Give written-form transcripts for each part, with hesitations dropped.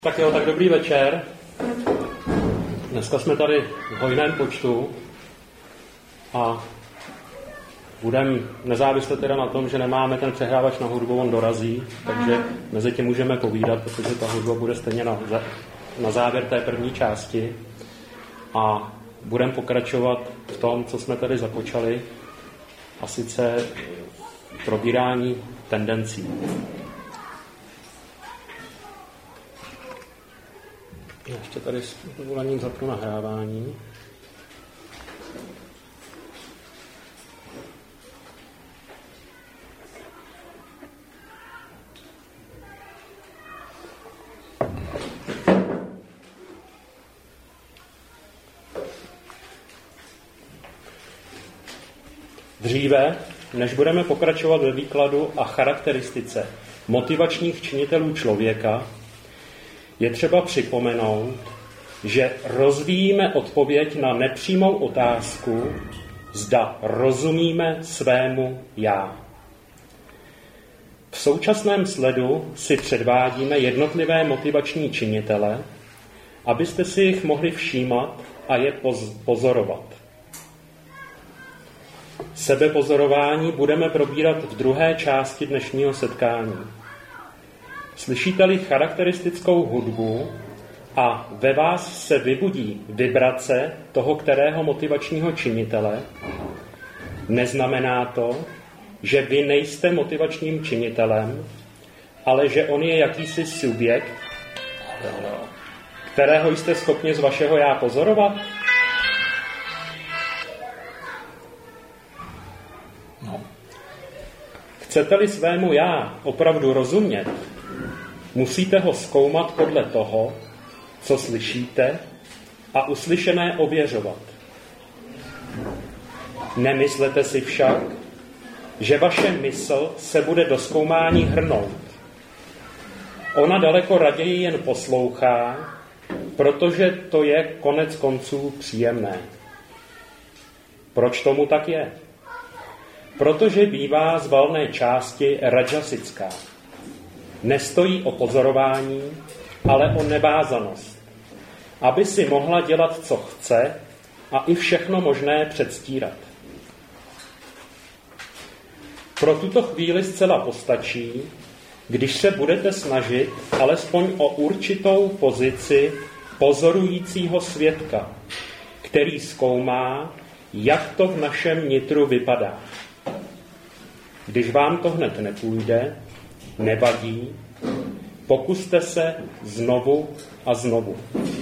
Tak jo, tak dobrý večer. Dneska jsme tady v hojném počtu a budeme, nezávisle teda na tom, že nemáme ten přehrávač na hudbu, on dorazí, takže mezi tím můžeme povídat, protože ta hudba bude stejně na závěr té první části a budeme pokračovat v tom, co jsme tady započali, a sice probírání tendencí. Já ještě tady s dovolením zapnu nahrávání. Dříve, než budeme pokračovat ve výkladu a charakteristice motivačních činitelů člověka, je třeba připomenout, že rozvíjíme odpověď na nepřímou otázku, zda rozumíme svému já. V současném sledu si předvádíme jednotlivé motivační činitele, abyste si jich mohli všímat a je pozorovat. Sebepozorování budeme probírat v druhé části dnešního setkání. Slyšíte-li charakteristickou hudbu a ve vás se vybudí vibrace toho kterého motivačního činitele, neznamená to, že vy nejste motivačním činitelem, ale že on je jakýsi subjekt, kterého jste schopni z vašeho já pozorovat? No. Chcete-li svému já opravdu rozumět, musíte ho zkoumat podle toho, co slyšíte, a uslyšené ověřovat. Nemyslete si však, že vaše mysl se bude do zkoumání hrnout. Ona daleko raději jen poslouchá, protože to je konec konců příjemné. Proč tomu tak je? Protože bývá z valné části rajasická. Nestojí o pozorování, ale o nevázanost, aby si mohla dělat, co chce, a i všechno možné předstírat. Pro tuto chvíli zcela postačí, když se budete snažit alespoň o určitou pozici pozorujícího svědka, který zkoumá, jak to v našem nitru vypadá. Když vám to hned nepůjde, nevadí, pokuste se znovu a znovu.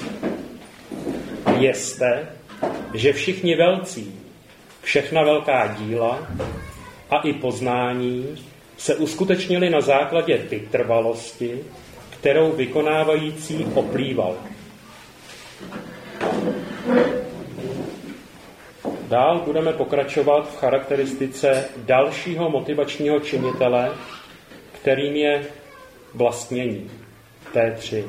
Vězte, že všichni velcí, všechna velká díla a i poznání se uskutečnily na základě vytrvalosti, kterou vykonávající oplýval. Dál budeme pokračovat v charakteristice dalšího motivačního činitele, kterým je vlastnění. T3.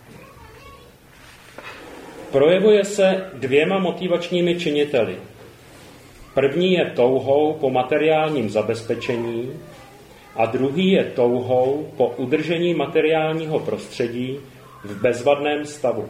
Projevuje se dvěma motivačními činiteli. První je touhou po materiálním zabezpečení a druhý je touhou po udržení materiálního prostředí v bezvadném stavu.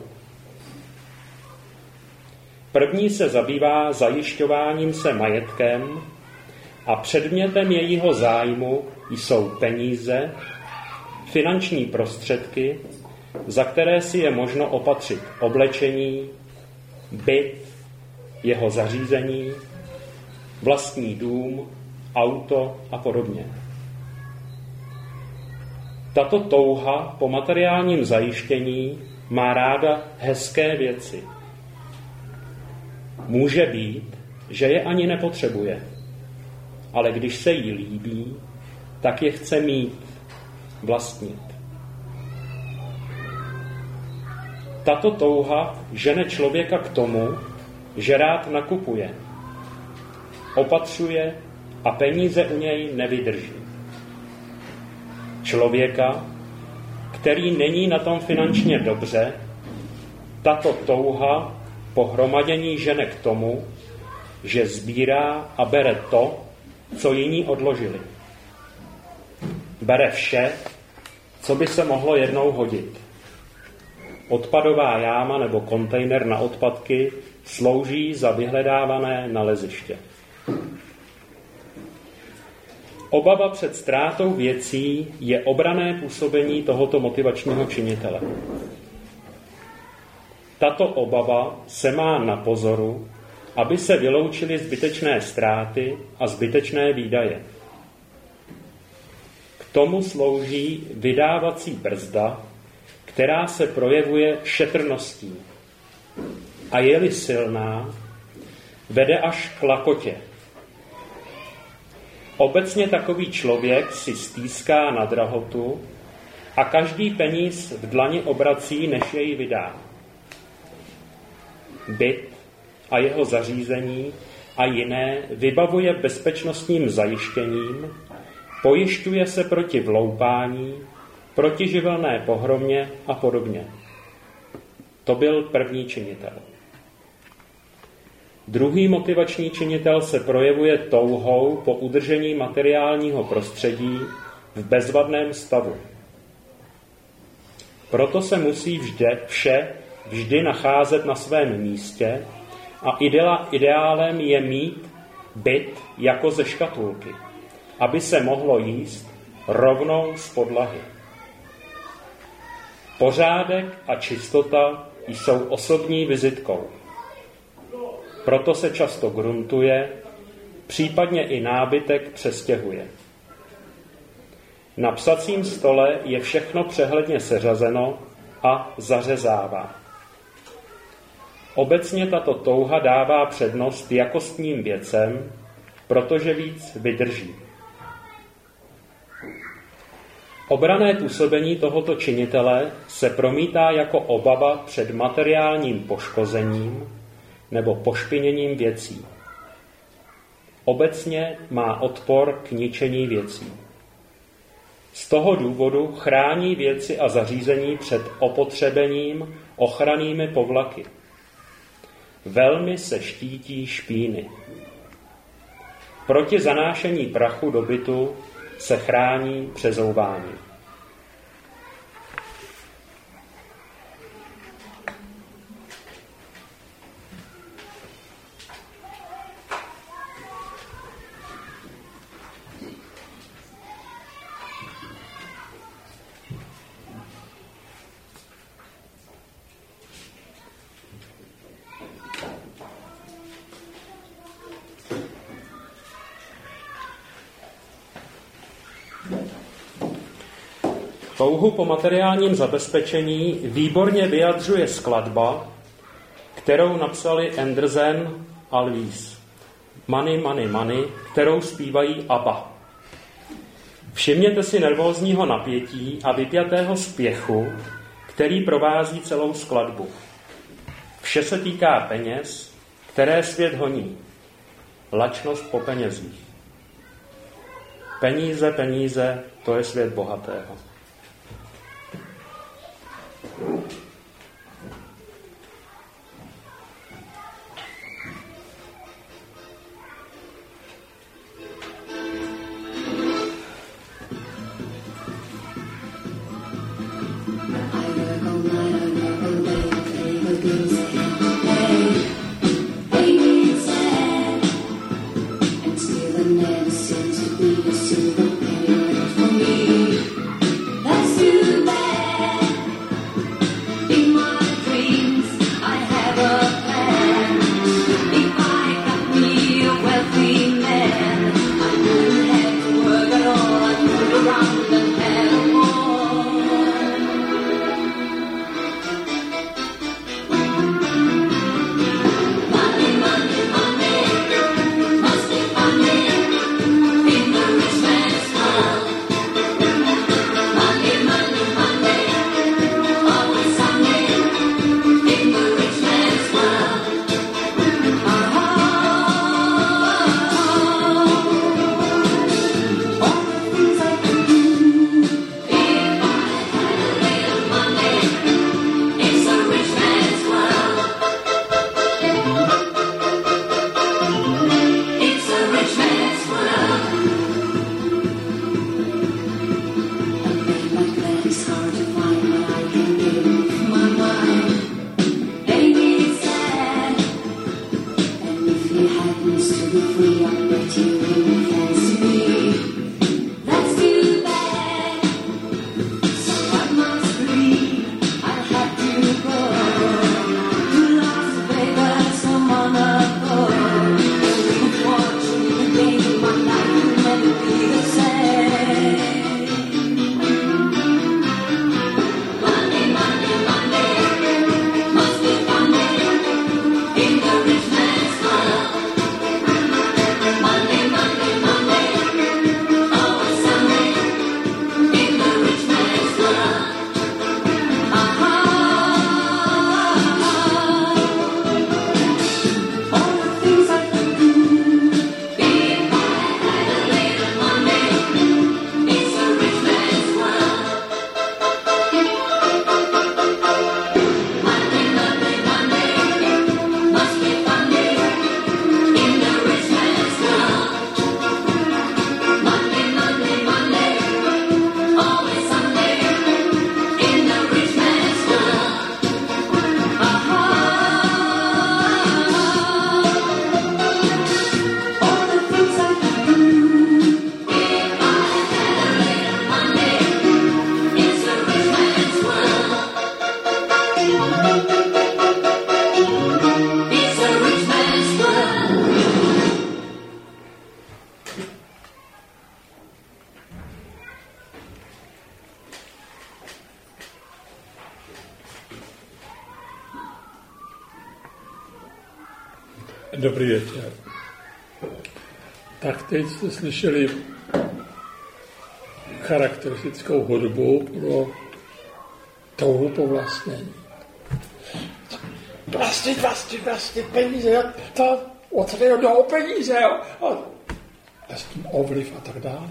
První se zabývá zajišťováním se majetkem a předmětem jejího zájmu jsou peníze, finanční prostředky, za které si je možno opatřit oblečení, byt, jeho zařízení, vlastní dům, auto a podobně. Tato touha po materiálním zajištění má ráda hezké věci. Může být, že je ani nepotřebuje, ale když se jí líbí, tak je chce mít, vlastnit. Tato touha žene člověka k tomu, že rád nakupuje, opatřuje a peníze u něj nevydrží. Člověka, který není na tom finančně dobře, tato touha po hromadění žene k tomu, že sbírá a bere to, co jiní odložili. Bere vše, co by se mohlo jednou hodit. odpadová jáma nebo kontejner na odpadky slouží za vyhledávané naleziště. Obava před ztrátou věcí je obranné působení tohoto motivačního činitele. Tato obava se má na pozoru, aby se vyloučily zbytečné ztráty a zbytečné výdaje. K tomu slouží vydávací brzda, která se projevuje šetrností a je-li silná, vede až k lakotě. Obecně takový člověk si stýská na drahotu a každý peníz v dlani obrací, než jej vydá. Byt a jeho zařízení a jiné vybavuje bezpečnostním zajištěním, pojišťuje se proti vloupání, proti živelné pohromě a podobně. To byl první činitel. Druhý motivační činitel se projevuje touhou po udržení materiálního prostředí v bezvadném stavu. Proto se musí vše vždy nacházet na svém místě a ideálem je mít byt jako ze škatulky, aby se mohlo jíst rovnou z podlahy. Pořádek a čistota jsou osobní vizitkou. Proto se často gruntuje, případně i nábytek přestěhuje. Na psacím stole je všechno přehledně seřazeno a zařezává. Obecně tato touha dává přednost jakostním věcem, protože víc vydrží. Obranné působení tohoto činitele se promítá jako obava před materiálním poškozením nebo pošpiněním věcí. Obecně má odpor k ničení věcí. Z toho důvodu chrání věci a zařízení před opotřebením ochrannými povlaky. Velmi se štítí špíny. Proti zanášení prachu do bytu se chrání přezouvání. Touhu po materiálním zabezpečení výborně vyjadřuje skladba, kterou napsali Andersen a Lewis. Money, money, money, kterou zpívají ABBA. Všimněte si nervózního napětí a vypjatého spěchu, který provází celou skladbu. Vše se týká peněz, které svět honí. Lačnost po penězích. Peníze, peníze, to je svět bohatého. Dobrý večer. Tak teď jste slyšeli charakteristickou hudbu pro touhu po vlastnění. Vlastnit peníze, to od tady do peníze, a s tím ovliv a tak dále.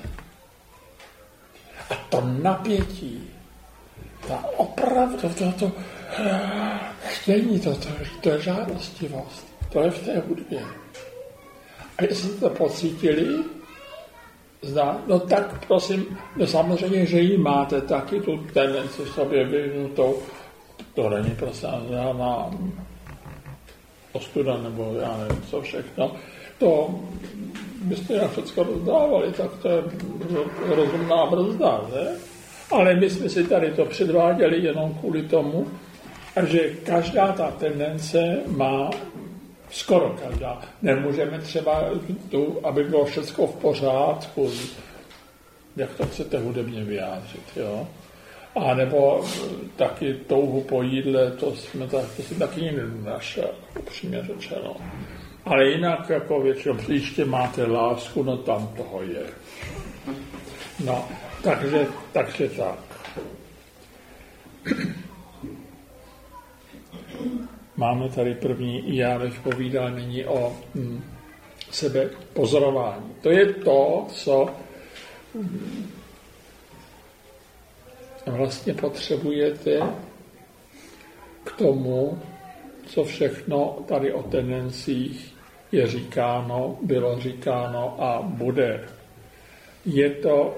A to napětí, ta opravdu, to chtění, to je žádostivost, to je v té hudbě. A jestli to pocítili, no tak prosím, no samozřejmě, že jí máte taky tu tendenci v sobě vyvinutou, to není prostě žádná ostuda, nebo já nevím, co všechno, to byste jak všechno rozdávali, tak to je rozumná brzda, ne? Ale my jsme si tady to předváděli jenom kvůli tomu, že každá ta tendence má, skoro každá, nemůžeme třeba tu, aby bylo všechno v pořádku, jak to chcete hudebně vyjádřit, jo? A nebo taky touhu po jídle, to si taky nikdy nenašel, upřímně řečeno. Ale jinak, jako většinou příště máte lásku, no tam toho je. No, takže tak. Máme tady první, já bych povídal nyní o sebepozorování. To je to, co vlastně potřebujete k tomu, co všechno tady o tendencích je říkáno, bylo říkáno a bude. Je to,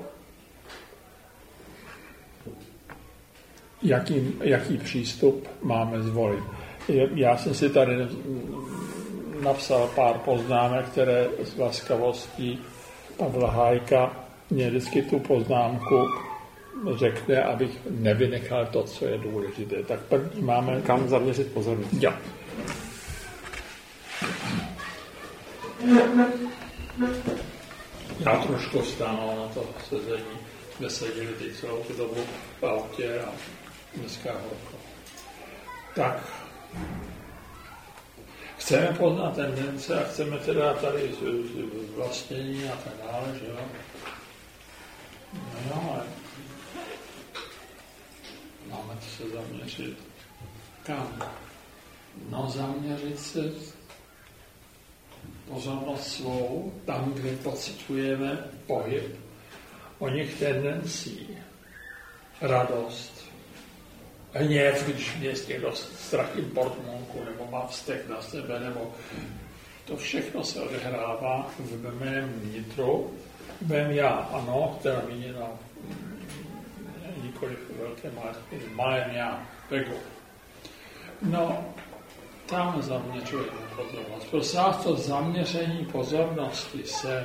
jaký přístup máme zvolit. Já jsem si tady napsal pár poznámek, které z laskavostí Pavla Hájka mě vždycky tu poznámku řekne, abych nevynechal to, co je důležité. Tak první máme... Kam zaměřit pozornost. Jo. Já trošku vstánu na to sezení. Jsme seděli teď celou tu dobu v autě a dneska horko. Tak chceme poznat tendence a chceme teda tady vlastnění a tak dále, že jo? No jo, ale máme se zaměřit. Kam? No zaměřit se pozornost svou tam, kde pociťujeme pohyb o něch tendencí, radost, hněv, když mě někdo strachí portmonku, nebo má vztek na sebe, nebo to všechno se odehrává v mém vnitru, v mém já, ano, která míněna nikoliv velké malém já, ego. No, tam zaměřujeme pozornost. Prosím vás, to zaměření pozornosti sem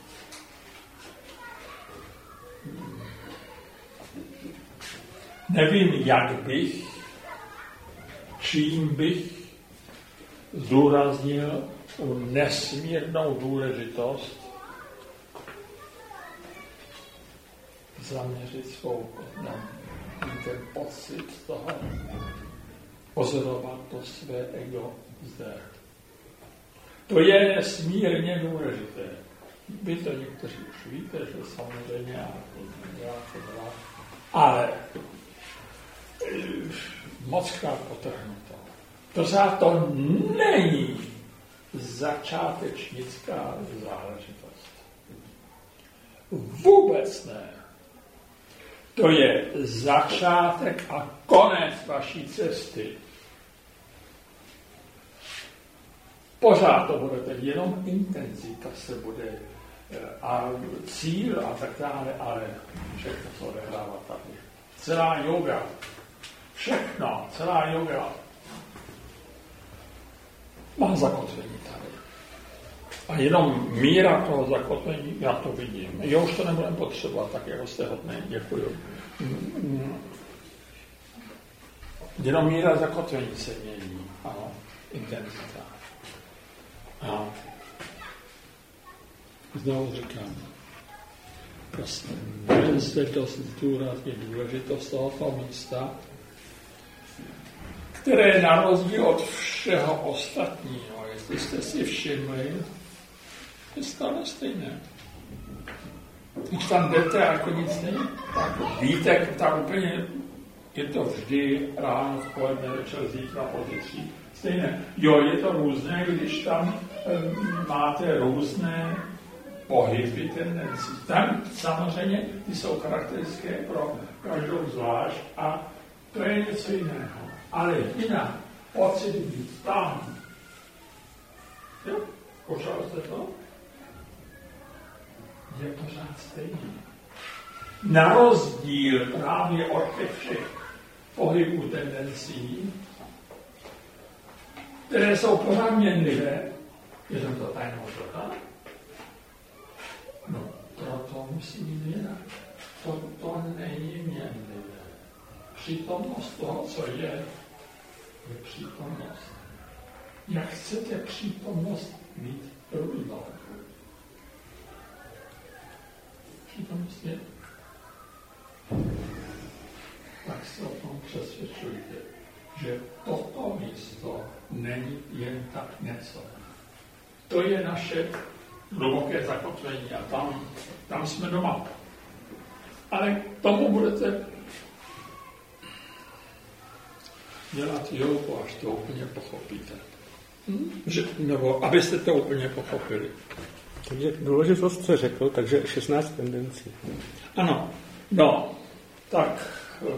nevím, jak bych, čím bych zdůraznil tu nesmírnou důležitost zaměřit svou ten pocit toho, pozorovat to své ego zde. To je nesmírně důležité. Vy to někteří už víte, že samozřejmě ale mockrát potrhnuto. To za to není začátečnická záležitost. Vůbec ne. To je začátek a konec vaší cesty. Pořád to budete, jenom intenzita se bude a cíl a tak dále, ale všechno se odehrává tady. Celá yoga, všechno, celá yoga má zakotvení tady. A jenom míra toho zakotvení, já to vidím. Jo, už to nebudeme potřebovat, tak jako jste hodný, děkuju. Jenom míra zakotvení se mění, ano, intenzita. A znovu říkám, prostě nezvědost zdůrazně důležitost tohoto místa, které na rozdíl od všeho ostatního, jestli jste si všimli, je stále stejné. Když tam jdete, jako nic není, tak víte, tak úplně je to vždy ráno, v poledne, večer, zítra, pozítří. Stejné. Jo, je to různé, když tam máte různé pohyby tendencí. Tam samozřejmě ty jsou charakteristické pro každou zvlášť a to je něco jiného. Ale jinak, pocit být tam. Jo, počal jste to? Je pořád stejný. Na rozdíl právě od těch všech pohybů tendencí, které jsou pořád měnlivé, je to tajnou doba. No, proto musí být jinak. To není měnlivé. Přítomnost toho, co je přítomnost. Jak chcete přítomnost mít různou? Přítomnost je. Tak se o tom přesvědčujte, že toto místo není jen tak něco. To je naše hluboké zakotvení a tam jsme doma. Ale k tomu budete dělat jogu, až to úplně pochopíte. Nebo abyste to úplně pochopili. Takže důležitost se řekl, takže 16 tendencí. Ano, no, tak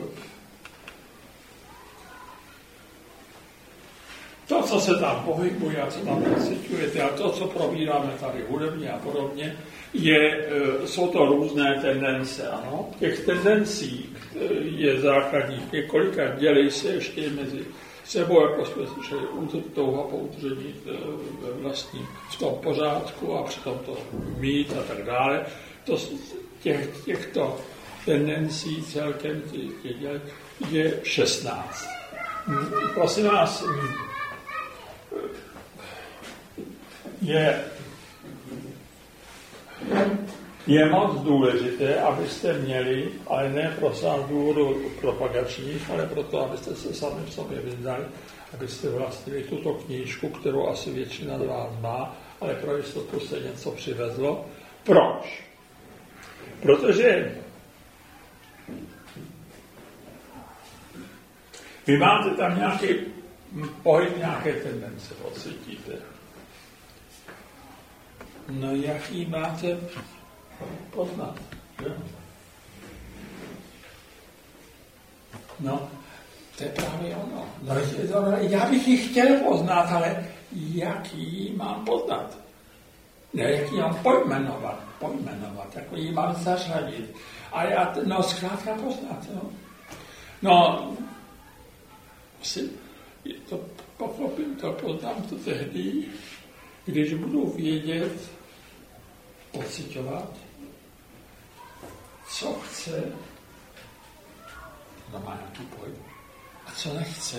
to, co se tam pohybuje a co tam pociťujete a to, co probíráme tady hudebně a podobně, jsou to různé tendence, ano. Těch tendencí je základních několika, dělí se ještě mezi sebou, jako jsme slyšeli, touha po udržení v tom pořádku a přitom to mít a tak dále. Těchto tendencí celkem je 16. Prosím vás, je moc důležité, abyste měli, ale ne z důvodu propagačních, ale proto, abyste se sami v sobě vyznali, abyste vlastnili tuto knížku, kterou asi většina z vás má, ale pro jistotu se něco přivezlo. Proč? Protože vy máte tam nějaký pohyb, nějaké tendence, pocítíte. No jaký máte poznat? Že? No, to je právě ono. No, já bych ji chtěl poznat, ale jaký mám poznat? Ne, jaký mám pojmenovat, jako ji mám zařadit. A já, zkrátka poznat, no. To pochopím, to poznám to tehdy, když budu vědět, pociťovat, co chce, no má nějaký pohyb, a co nechce.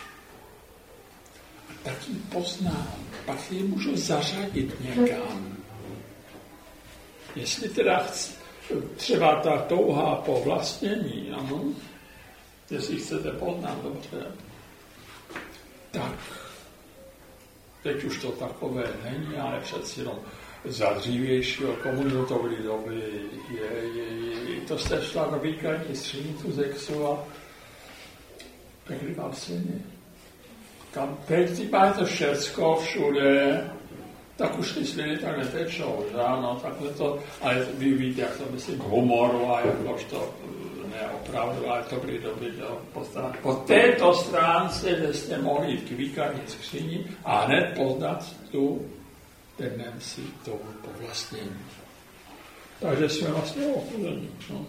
A tak ji poznám, pak ji můžu zařadit někam. Jestli teda třeba ta touha po vlastnění, ano, jestli chcete poznat dobře, tak teď už to takové není, ale přeci jenom za dřívějšího komunitový doby to jste šla do výkladní skříni tu zexu a pekli vám syny. Tam teď máte to všecko všude, tak už ty sliny tak netečou, že ano, takhle to, ale vy víte, jak to myslím, humoru a jakož to neopravdu, ale to byly doby, po této stránce, kde jste mohli jít k výkladní skříni a hned poznat tu tendenci toho povlastnění. Takže jsme vlastně ochuzení. No.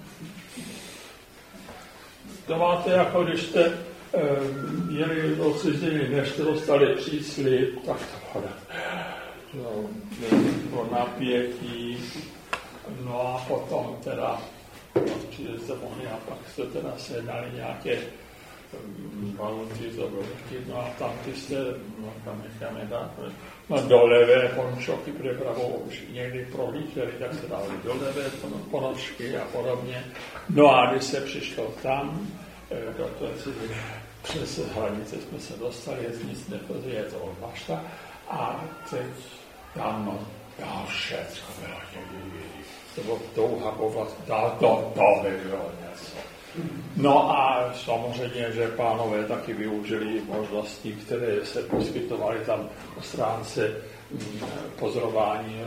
To máte, jako když jste jeli do ciziny, než jste dostali příslib, tak to bylo napětí, no a potom teda přijdete mohli a pak jste teda sedali nějaké balonky z obrovky, no a tam ty jste, tam necháme dát, no do levé ponožky, protože pravou už někdy prohlíželi, tak se dali do levé ponožky a podobně. No a když se přišlo tam, přes hranice jsme se dostali, nic nepozději, je to odvažta. A teď tam dál všecko bylo, to bylo touha po vlastně, to by bylo něco. No a samozřejmě, že pánové taky využili možnosti, které se poskytovaly tam po stránce pozorování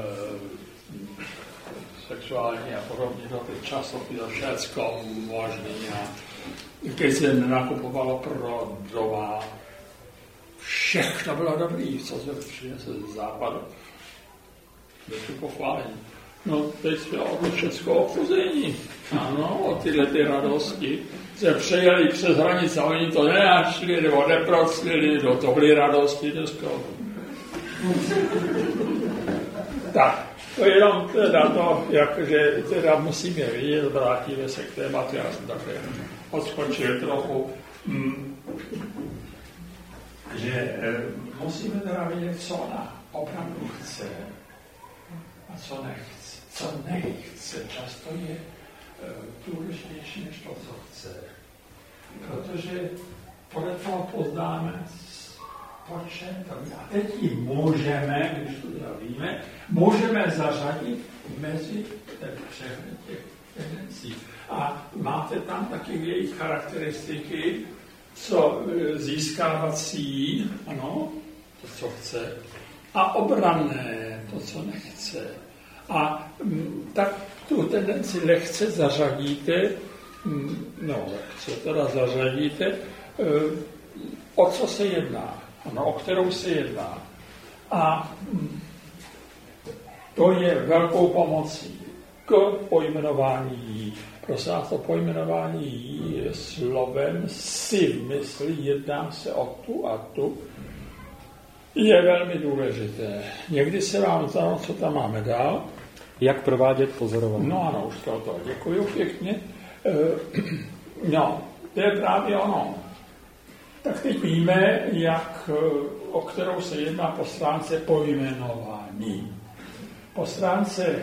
sexuální a podobně, do těch časopisů, všecko možný. Když se nakupovalo pro doma, všechno bylo dobrý, co se přinese ze západu. Děkuji pochválení. No, teď jsme o to všechno ochuzení. Ano, o tyhle ty radosti. Se přejeli přes hranice, oni to nenašli, nebo neproclili, no to byly radosti dneska. Tak, to je jenom teda to, že teda musíme vidět, vrátíme se k tématu, já jsem také odskočil trochu, že musíme teda vidět, co ona opravdu chce a co nechce. Co nechce, často je důležitější než to, co chce. Protože podle toho poznáme, po čem to je. A teď ji můžeme, když to víme, můžeme zařadit mezi všechny těch tendencí. A máte tam taky jejich charakteristiky, co získávací, ano, to, co chce, a obranné, to, co nechce. A tak tu tendenci lehce zařadíte, o co se jedná, ano, o kterou se jedná. A to je velkou pomocí k pojmenování jí. Prosím vás, to pojmenování jí je slovem si v mysli, jedná se o tu a tu, je velmi důležité. Někdy se vám zdá, co tam máme dál. Jak provádět pozorování? No ano, už to děkuji pěkně. No, to je právě ono. Tak teď víme, o kterou se jedná po stránce pojmenování. Po stránce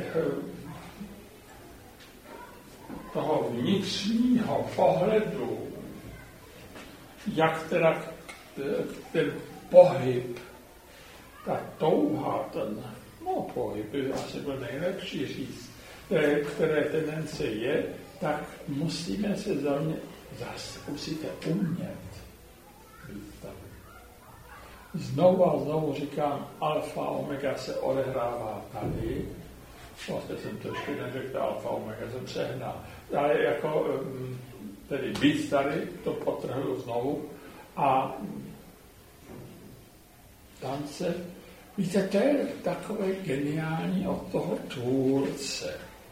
toho vnitřního pohledu, jak teda ten pohyb, ta touha, pohyb by asi byl nejlepší říct, které tendence je, tak musíme se musíte umět být tam. Znovu říkám, alfa, omega se odehrává tady. Vlastně jsem to ještě neřekl, alfa, omega jsem přehnal. Ale jako, tedy být tady, to potrhnu znovu. A tance, víte, to je takové geniální od toho tvůrce,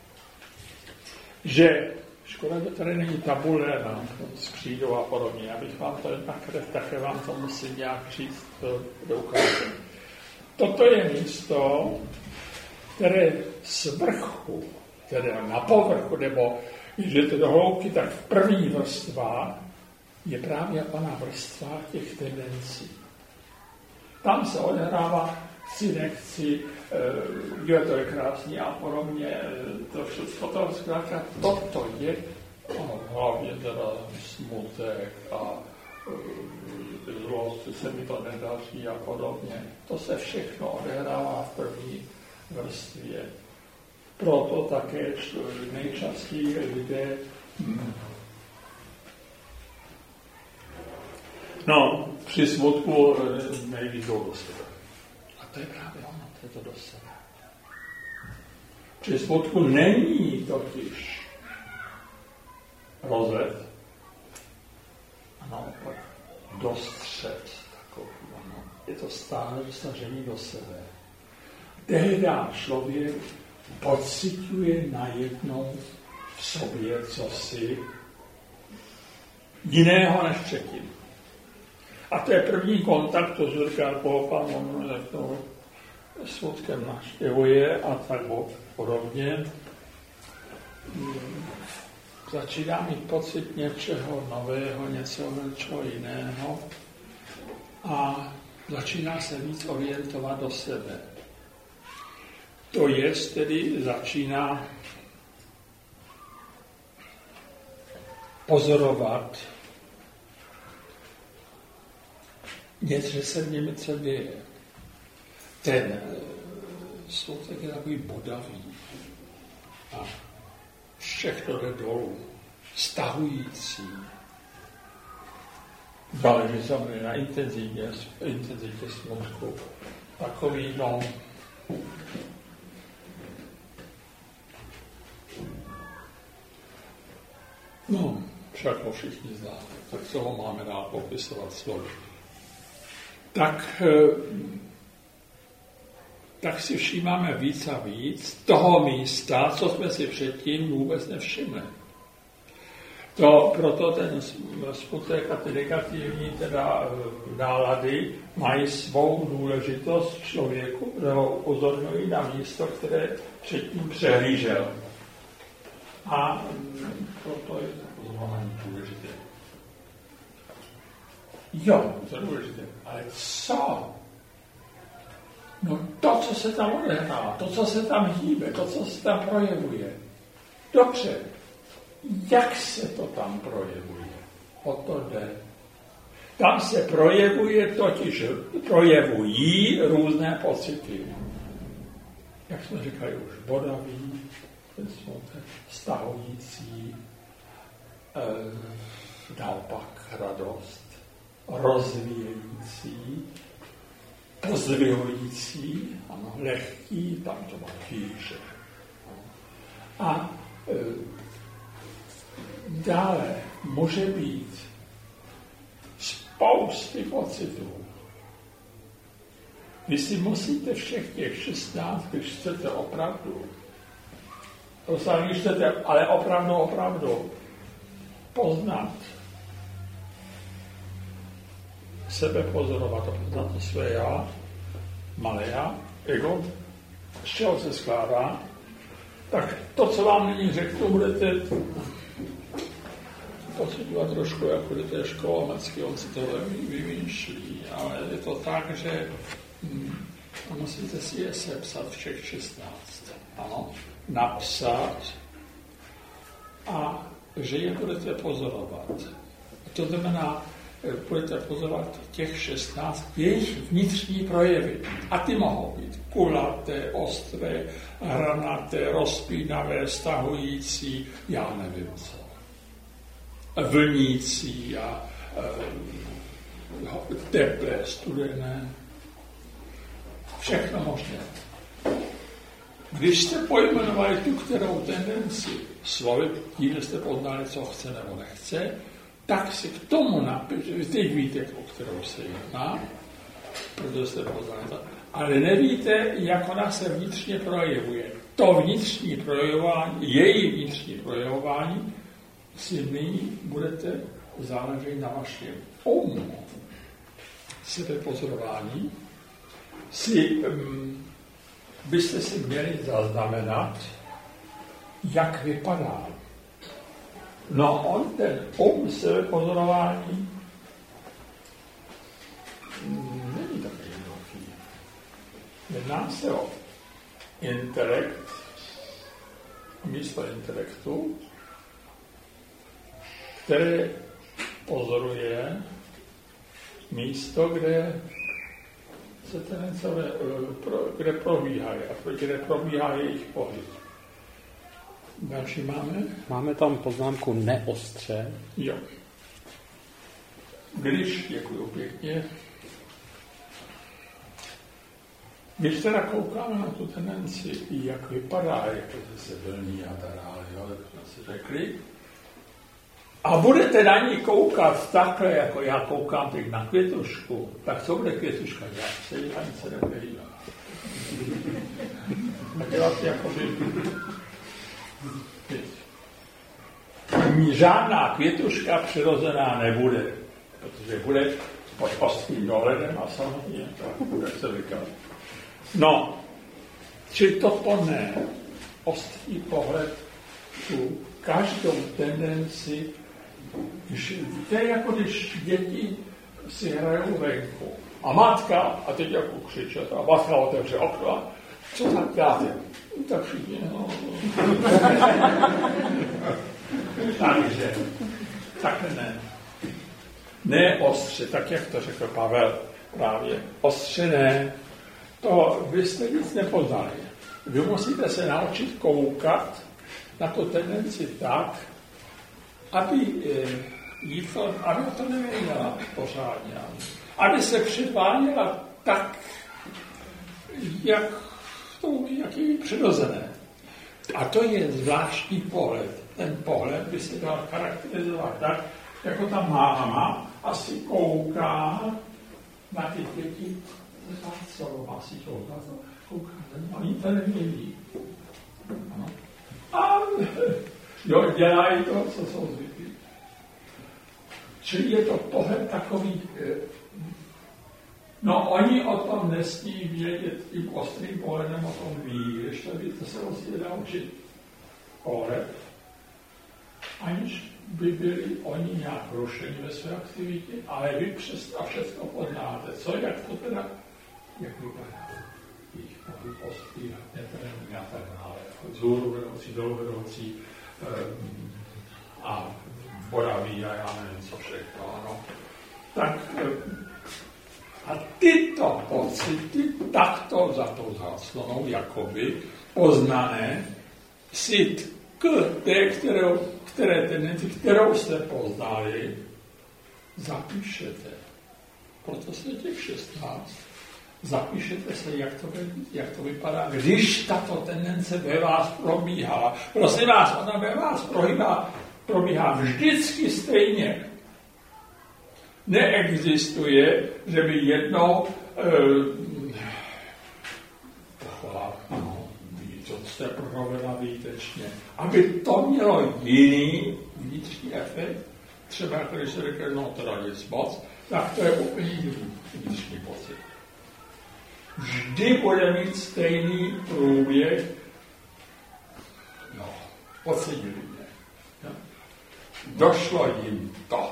že škoda, že tady není tabule na skřídou a podobně, abych vám to nakrev, také vám to musím nějak říct do ukázky. Toto je místo, které z vrchu, které na povrchu, nebo když jdete do hloubky, tak v první vrstvách je právě ona vrstva těch tendencí. Tam se odehrává chci, nechci, kde to je krásný a podobně, to všechno, to zkrátka, toto je hlavně teda smutek a zlost, se mi to nedaří a podobně. To se všechno odehrává v první vrstvě. Proto také nejčastěji lidé při smutku nejvíc jdou do sebe. A to je právě ono, to je to do sebe. Při smutku není totiž rozhled, a naopak dostřed takový, ano. Je to stále dosažení do sebe. Tehdy člověk pociťuje najednou v sobě cosi jiného než předtím. A to je první kontakt, to říká Pán, jak to smutkem navštěvuje a tak podobně. Začíná mít pocit něčeho nového, něčeho jiného a začíná se víc orientovat do sebe. To jest tedy začíná pozorovat něco, že se v něm něco děje. Ten smutek je takový bodavý a všechno jde dolů, stahující. Záleží samozřejmě na intenzitě smutku. Takový, však ho všichni známe, tak co ho máme dál popisovat slovy. Tak si všímáme víc a víc toho místa, co jsme si předtím vůbec nevšimli. Proto ten smutek a ty negativní nálady mají svou důležitost v člověku, protože ho upozorňují na místo, které předtím přehlížel. A proto je to pozvání důležité. Jo, to je důležité. Ale co? No to, co se tam odehrává, to, co se tam hýbe, to, co se tam projevuje. Dobře. Jak se to tam projevuje? O to jde. Tam se projevují různé pocity. Jak jsme říkali už, bodavý, ten smutek, stahující, naopak radost, rozvíjející, pozdvihující, ano, lehký, tam to má kýže. A dále může být spousty pocitů. Vy si musíte všech těch 16, když chcete opravdu, ale opravdu poznat, sebe pozorovat, poznat to své já, malé já, ego, z čeho se skládá, tak to, co vám nyní řeknu, budete pocitovat trošku, jako jdete školamacky, on si to vymýšlí, ale je to tak, že musíte si je sepsat všech 16. Ano, napsat a že je budete pozorovat. To znamená, budete pozorovat těch 16 jejich vnitřní projevy. A ty mohou být kulaté, ostré, hranaté, rozpínavé, stahující, já nevím co. Vlnící a teplé, studené. Všechno možné. Když jste pojmenovali tu kterou tendenci slovy, tím jste poznali, co chce nebo nechce, tak si k tomu napište, teď víte, o kterou se jedná, protože jste poznali to, ale nevíte, jak ona se vnitřně projevuje. To vnitřní projevování, její vnitřní projevování si nyní budete záležet na vašem sebepozorování, byste si měli zaznamenat, jak vypadá. No on ten sebepozorování není tak jednoduchý. Jedná se o intelekt, místo intelektu, které pozoruje místo, kde se kde probíhá jejich pohyb. Další máme? Máme tam poznámku neostře. Jo. Děkuji pěkně, když teda koukáme na tu tendenci, jak vypadá, jak to se vlní a tak dále, jak jsme si řekli, a budete na ní koukat takhle, jako já koukám teď na květušku, tak co bude květuška dělat? Se jí ani se nebude dívat. A dělat jakoby... Žádná květuška přirozená nebude, protože bude pod ostrým dohledem a samozřejmě to bude se vykat. No, čili toto ne, ostrý pohled tu každou tendenci, to je jako když děti si hrajou venku. A matka, a teď jako křičet, a matka otevře okno, co tak dáte? Tak všichni, no. Takže, takhle ne. Ne ostře, tak jak to řekl Pavel právě. Ostře ne, to vy jste nic nepoznali. Vy musíte se naučit koukat na tu tendenci tak, aby to nevěděla pořádně. Aby se předváděla tak, jak je přirozené. A to je zvláštní pohled. Ten pohled by se dal charakterizovat tak, jako ta máma asi kouká na ty děti. Asi kouká, oni to nevědí. A jo, dělají to, co jsou zvyklí. Čili je to pohled takový, no oni o tom nesmí vědět, tím ostrým pohledem o tom ví, když to víte, se musíte naučit pohled, aniž by byli oni nějak rušeni ve své aktivitě, ale vy přesto všechno poznáte, co, jak to teda, jak vypadá. Jejich pohyb ostrý, netrénuje a tak dále, vzhůru vedoucí, dolů vedoucí a boraví a já nevím, co všechno, ano. Tak a tyto pocity takto za tou záclonou, jakoby poznané, si k té, které tendenci, kterou jste poznali, zapíšete. Proto se těch 16. Zapíšete se, jak to vypadá, když tato tendence ve vás probíhala. Prosím vás, ona ve vás probíhá vždycky stejně. Neexistuje, že by jednou to jste provedla výtečně. Aby to mělo jiný vnitřní efekt, třeba když se řekne, no teda nic moc, tak to je úplně jiný vnitřní pocit. Vždy bude mít stejný průběh, no, pocitili mě. No. Došlo jim to.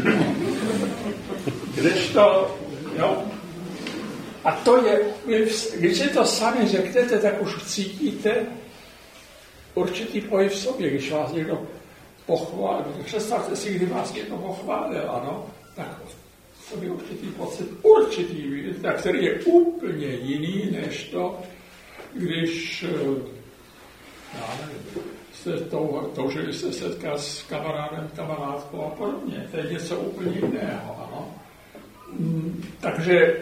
Kdežto, jo. A to je, když si to sami řeknete, tak už cítíte určitý pohyb v sobě. Když vás někdo pochválil, představte si, kdy vás někdo pochválil, ano, tak v sobě určitý pocit, který je úplně jiný, než to, když, já nevím, toužili se setkat s kamarádem, kamarádkou a podobně. To je něco úplně jiného, ano. Takže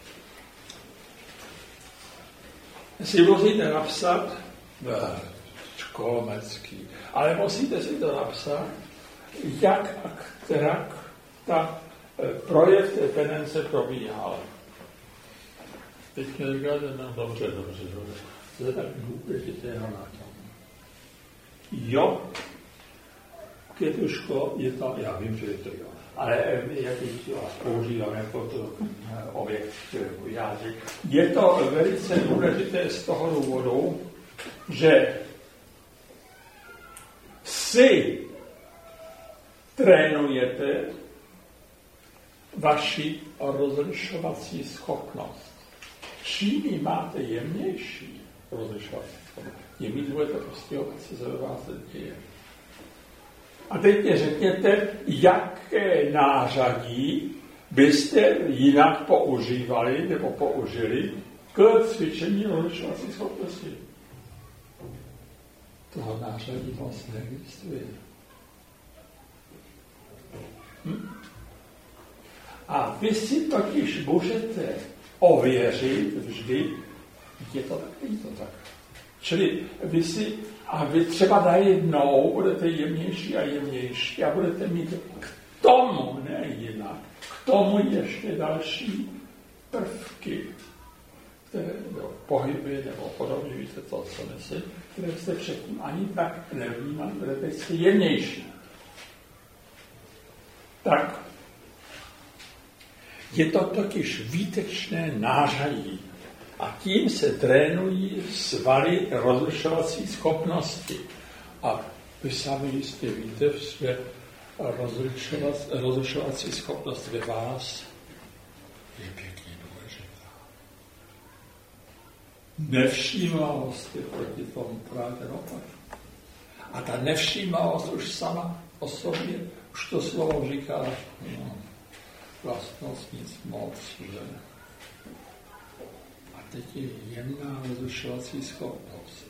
si musíte napsat školmecký, ale musíte si to napsat, jak a kterak ta projev té tendence probíhal. Teď mi říkáte, no dobře. To je tak důležité na tom. Jo, Květuško, je to, já vím, že je to jo, ale jak vás používám jako to objekt jazyk. Je to velice důležité z toho důvodu, že si trénujete vaši rozlišovací schopnost. Čím ji máte jemnější rozlišovací schopnost, tím ji budete postihovat, co se ve vás děje. A teď mě řekněte, jaké nářadí byste jinak používali nebo použili k cvičení rozlišovací schopnosti. Toho nářadí vlastně neexistuje. A vy si totiž můžete ověřit vždy, je to tak, není to tak. Čili vy třeba najednou budete jemnější a jemnější a budete mít k tomu, ne jinak, k tomu ještě další prvky, které pohyby nebo podobně, víte to, co myslím, které jste předtím ani tak nevnímali, budete jste jemnější. Tak je to totiž výtečné nářadí. A tím se trénují svaly rozlišovací schopnosti. A vy sami jistě víte, že rozlišovací schopnost ve vás je pěkně důležitá. Nevšímavost je proti tomu právě opak. A ta nevšímavost už sama o sobě, už to slovo říká, no, vlastnost, nic moc, že? A teď je jemná rozlišovací schopnost.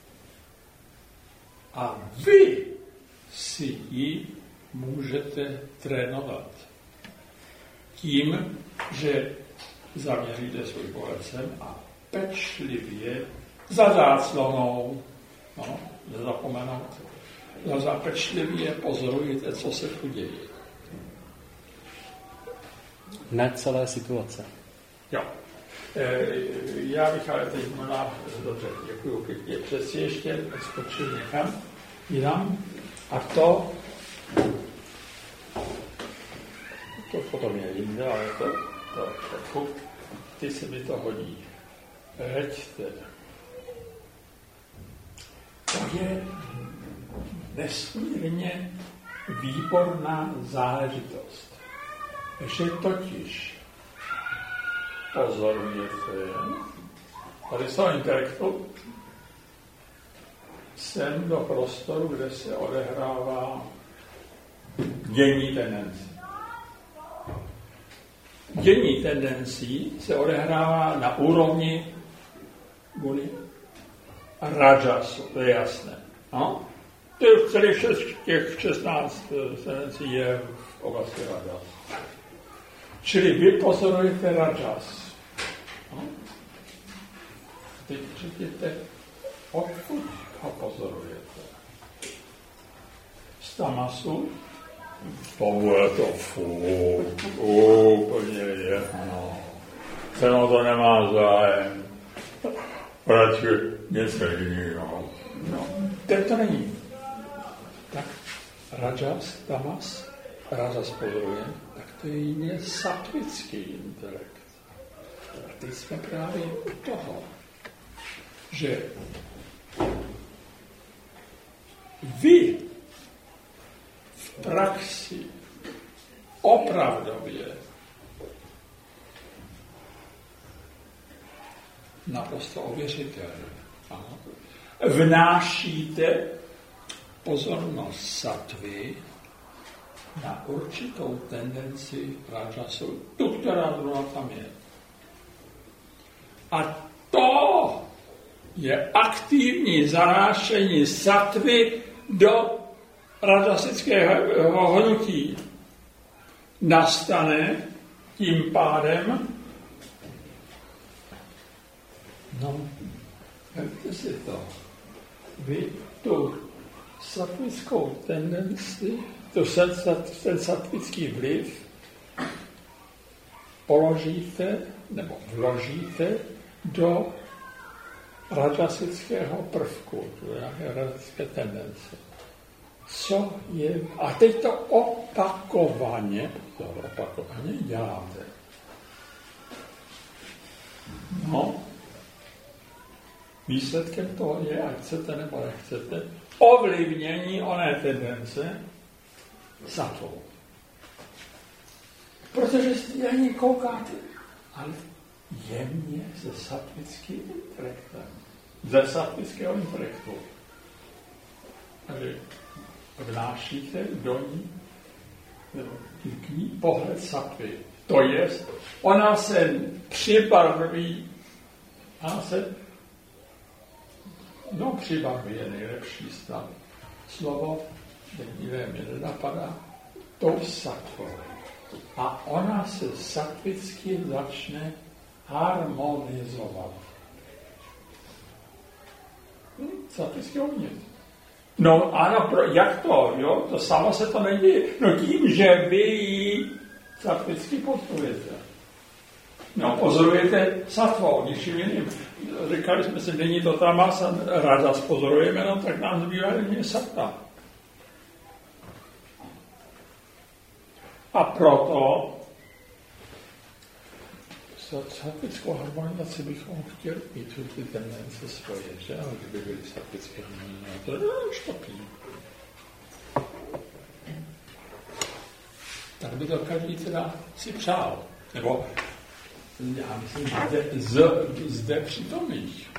A vy si ji můžete trénovat tím, že zaměříte svůj pohled sem a pečlivě za záclonou, nezapomenout, pečlivě pozorujete, co se tu děje. Ne celé situace. Jo. Já bych ale teď možná, dobře, děkuju pěkně, přesně ještě skočil někam jinam a to potom je jinde, ale to ty se mi to hodí. Hleďte. To je nesmírně výborná záležitost. Že totiž pozorujete, tady jsou intelektu, sem do prostoru, kde se odehrává dění tendencí. Dění tendencí se odehrává na úrovni guni a rajasu, to je jasné. No? Celých těch 16 tendencí je v oblasti rajas. Čili vy pozorujete rajas. No? Teď řekněte, odkud ho pozorujete. Z tamasu? Tomu je to úplně jedno. Ceno to nemá zájem. Radši něco jiného. No, teď to není. Tak rajas, tamas, rajas pozoruje, tak to je jiný sattvický intelekt. A teď jsme právě u toho, že vy v praxi opravdově naprosto ověřitelně vnášíte pozornost sattvy na určitou tendenci rajasu, tu, která zrovna tam je. A to je aktivní zanášení sattvy do rajasického hnutí. Nastane tím pádem, vemte si to, vy tu sattvickou tendenci, ten sattvický vliv položíte nebo vložíte do rajasického prvku, to je rajasické tendence. Co je... A teď to opakovaně děláte. No, výsledkem toho je, ať chcete nebo nechcete, ovlivnění oné tendence sattvou. Protože si ani koukáte, ale jemně se sattvickým intelektem. Ze sattvického intelektu. Takže vnášíte do ní, k ní pohled sattvy. To je, ona se přibarví, přibarví je nejlepší stav. Slovo, jiné mě nenapadá, tou sattvou. A ona se sattvicky začne harmonizovat. Sattvicky uvnitř. No ano, jak to, jo? To samo se to neděje. No tím, že vy ji sattvicky pozorujete. No, pozorujete sattvou, ničím jiným. Říkali jsme si, není to tamas a rajas pozorujeme, no tak nám zbývá jen sattva. A proto sattvickou harmonizaci bychom chtěli mít ty tendence svoje, že? Ale kdyby byly sattvické harmonizace, to je špatný. Tak by to každý teda si přál. Nebo já myslím, že zde přítomných.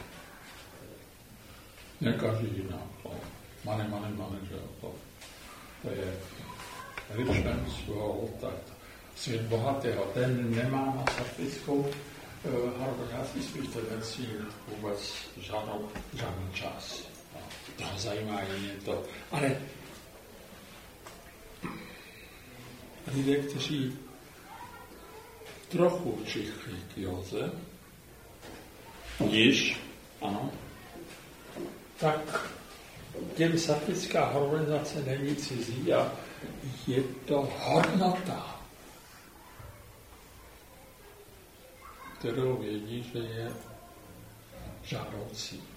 Ne každý jiná. Mane, že to je Richmond's World, tak svět bohatého, ten nemá na satvickou harmonizaci svých tendencí vůbec žádný čas. Toho zajímá jen to. Ale lidé, kteří trochu čichli k józe, již, ano, tak těm satvická harmonizace není cizí a je to hodnota, kterou vědí, že je žádoucí.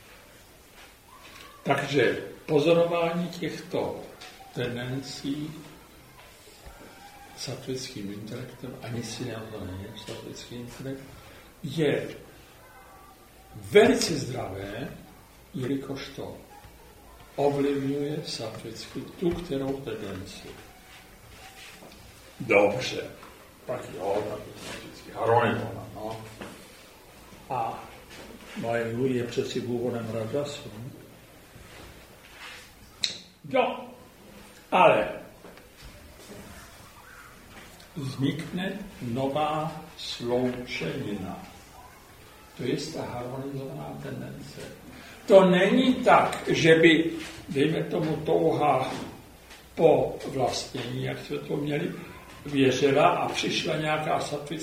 Takže pozorování těchto tendencí sattvickým intelektem, ani si to není sattvický intelekt, je velice zdravé, jelikož to ovlivňuje sattvicky tu, kterou tendenci. Dobře, tak jo, tak je sattvicky harmonizovaná, no. A moje je přeci původem rajasu. Jo, ale vznikne nová sloučenina. To je ta harmonizovaná tendence. To není tak, že by, dejme tomu, touha po vlastnění, jak jsme to měli, věřila a přišla nějaká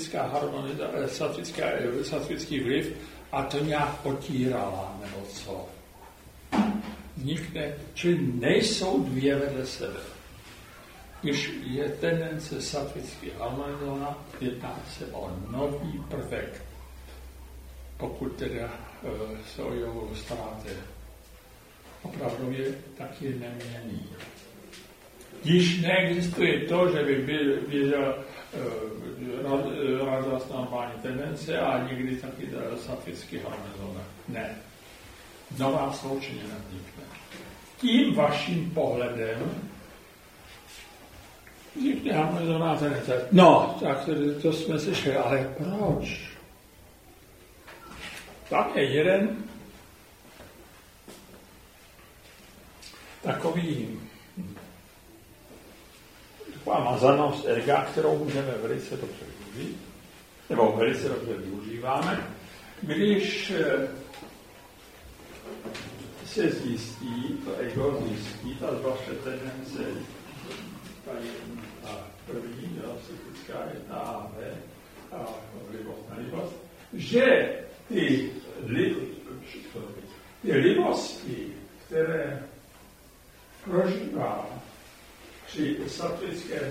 sattvický vliv a to nějak potírala, nebo co. Vznikne, čili nejsou dvě vedle sebe. Když je tendence sattvicky harmonizovaná, jedná se o nový prvek, pokud teda se o jogu staráte. Opravdu je taky neměnný. Již neexistuje to, že by věděl radost normální tendence a někdy taky sattvicky harmonizovaná. Ne. Nová sloučenina vznikne. Tím vaším pohledem vznikne harmonizovaná tendence. No, tak to jsme slyšeli, ale proč? Tam je jeden taková mazanost erga, kterou můžeme velice dobře využít, nebo velice dobře využíváme, když se zjistí, to ego zjistí, ta vaše tendence, ta první, psychická je ta AB, a libost, že ty libosti, které prožívá při sattvickém,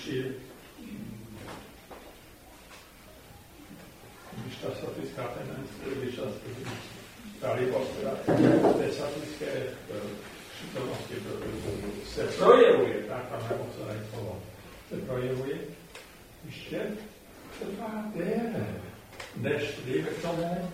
když ta sattvická tendence, když ta libost, té sattvické přítomnosti se projevuje, tak tam nemocené slovo, se projevuje, ještě trvá déle, než dejme k tomu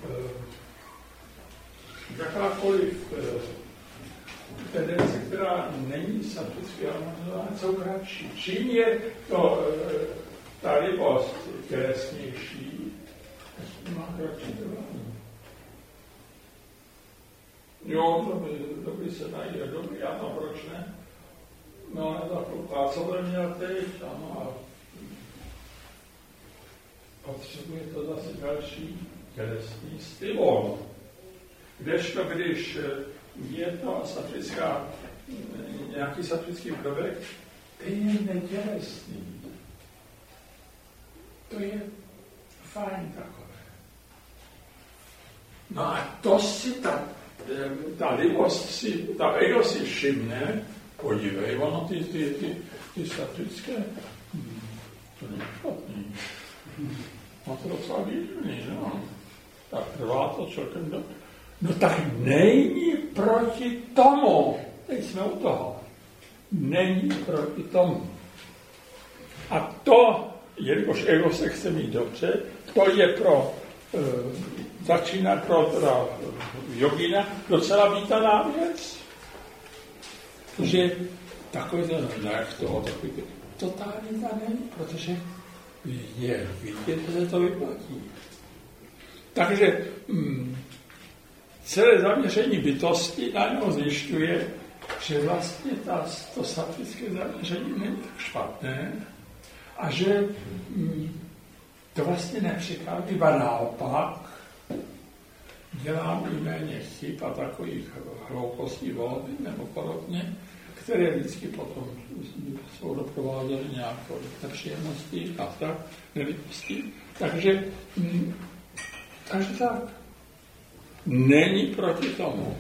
jakákoliv tendence, která není sattvicky harmonizovaná, jsou kratší. Čím je to ta libost tělesnější, má kratší trvání. Jo, to by se najde dobrý, ano, proč ne? No, ale a co bude měl teď? Ano, a potřebuje to zase další tělesný stimul. Kdežto, když je to nějaký sattvický prvek, to je netělesný. To je fajn takové. No a to si ta libost, ta ego si všimne, podívej, ono ty sattvické, to není špatný. No to docela výborný, no. Tak trvá to celkem dobře. No tak není proti tomu. Teď jsme u toho. Není proti tomu. A to, jelikož ego se chce mít dobře, to je pro začínat pro jogína docela vítaná věc. Že takový jak toho takový totální ta není, protože je vidět, že se to vyplatí. Takže celé zaměření bytosti najednou zjišťuje, že vlastně to sattvické zaměření není tak špatné A že to vlastně nepřichází, iba naopak dělám i méně chyb a takových hloupostí volby nebo podobně, které vždycky potom jsou doprovázely nějakou nepříjemností a tak, nelibostí. Takže tak. Není proti tomu.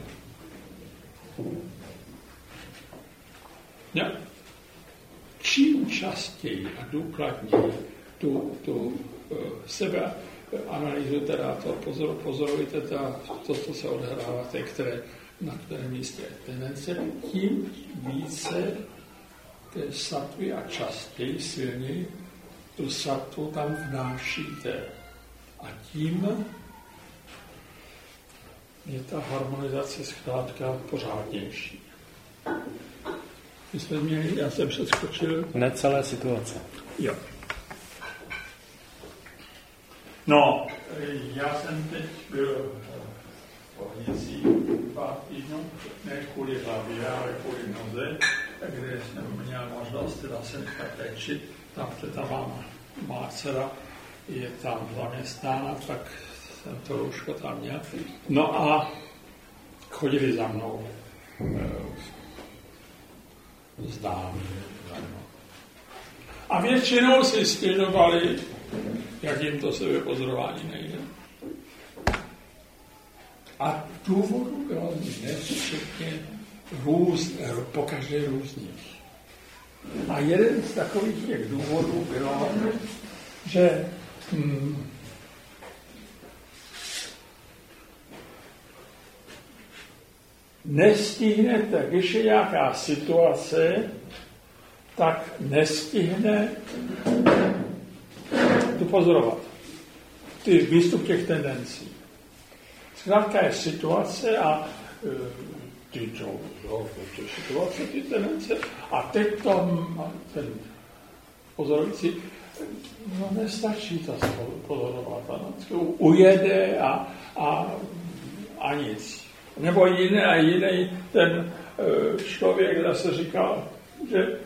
Ja. Čím častěji a důkladněji tu sebeanalýzu, teda to pozorujete to, co se odehrává, na kterém místě je tendence, tím více té sattvy a častěji, silněji tu sattvu tam vnášíte. A tím je ta harmonizace zkrátka pořádnější. My jsme měli, já jsem přeskočil. Ne celé situace. Jo. No, já jsem teď byl v Ohnicí pár týdnů, ne kvůli hlavě, ale kvůli noze, kde jsem měl možnost teda se nechat léčit. Tam má dcera, je tam zaměstnána, tak jsem to lůžko tam měl. No a chodili za mnou známí. A většinou si stěžovali, jak jim to sebepozorování nejde. A důvodů bylo nesčetně pokaždé různých. A jeden z takových těch důvodů bylo, že nestihnete, když je nějaká situace, tak nestihne tu pozorovat. Ty výstup těch tendencí. Zkrátka je situace a ty situace, ty tendence a teď ten pozorující nestačí to pozorovat. Ujede a nic. Nebo jiný ten člověk zase říkal, že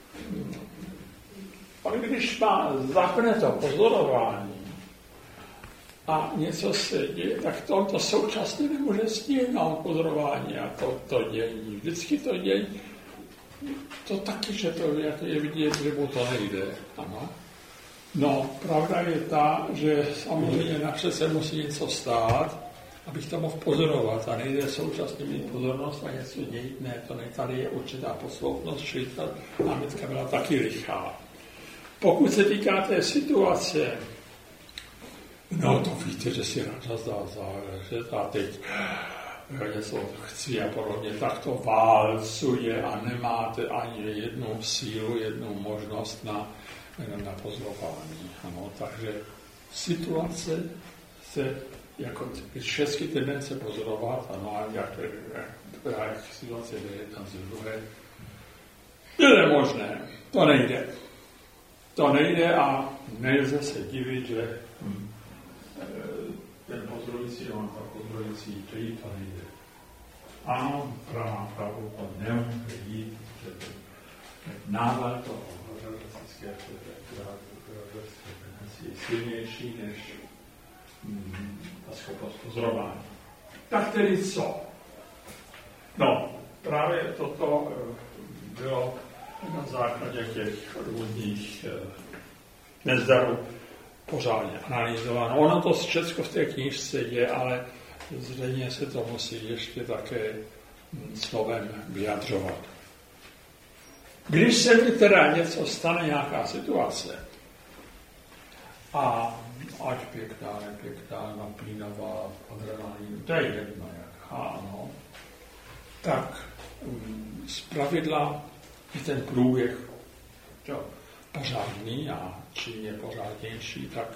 když zapne to pozorování a něco se děje, tak to současně nemůže stihnout pozorování a to dění. Vždycky to dění. To taky, že to je vidět, že mu to nejde. Ano. No, pravda je ta, že samozřejmě napřed se musí něco stát, abych to mohl pozorovat a nejde současně mít pozornost a něco dějit. Ne, to ne, tady je určitá posloupnost, čili ta námitka byla taky lichá. Pokud se týká té situace, no to víte, že si ráda zdá záležet a teď něco chci a podobně, tak to válcuje a nemáte ani jednu sílu, jednu možnost na pozorování. Ano, takže situace se jako všechny tendence pozorovat, ano, a jak situace jde jedna z druhé, je nemožné, to nejde. To nejde a nelze se divit, že ten pozorující, ta pozorující, to nejde. Ano, pravou to nemůže jít, že návrat toho relativistické je silnější než ta schopnost pozorování. Tak tedy co? No, právě toto bylo na základě těch různých nezdarů pořádně analyzováno. Ono to všechno v té knížce je, ale zřejmě se to musí ještě také slovem vyjadřovat. Když se mi teda něco stane, nějaká situace, a ať pěkná, nepěkná, napínavá, adrenalin, to je jedno, jaká, ano, tak zpravidla je ten průběh pořádný a čím je pořádnější, tak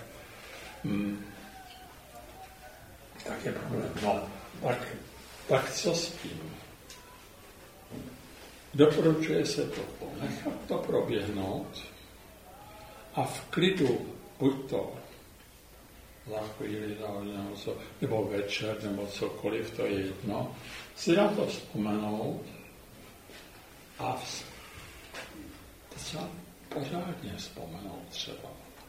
je problém. No, tak co s tím? Doporučuje se to nechat to proběhnout a v klidu, buď to za chvíli, nebo večer, nebo cokoliv, to je jedno, si na to vzpomenout a pořádně vzpomenout třeba.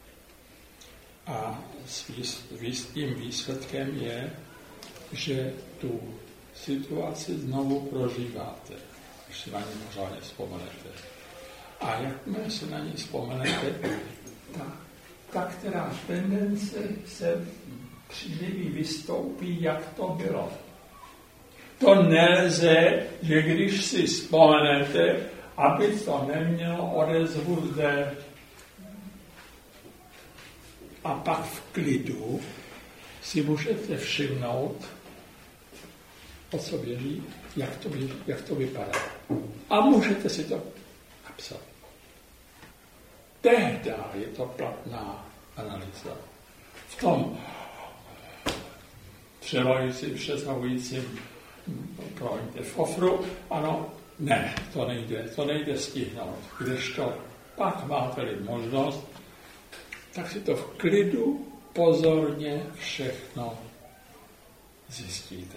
A tím výsledkem je, že tu situaci znovu prožíváte, když si na ní pořádně vzpomenete. A jakmile si na ní vzpomenete, ta která tendence se příliví vystoupí, jak to bylo. To nelze, že když si vzpomenete, aby to nemělo odezvu zde. A pak v klidu si můžete všimnout, o co běží, jak to vypadá. A můžete si to napsat. Tehdy je to platná analýza. V tom převažujícím, přesahujícím v ofru, ano, ne, to nejde stihnout. Kdežto pak máte-li možnost, tak si to v klidu pozorně všechno zjistíte.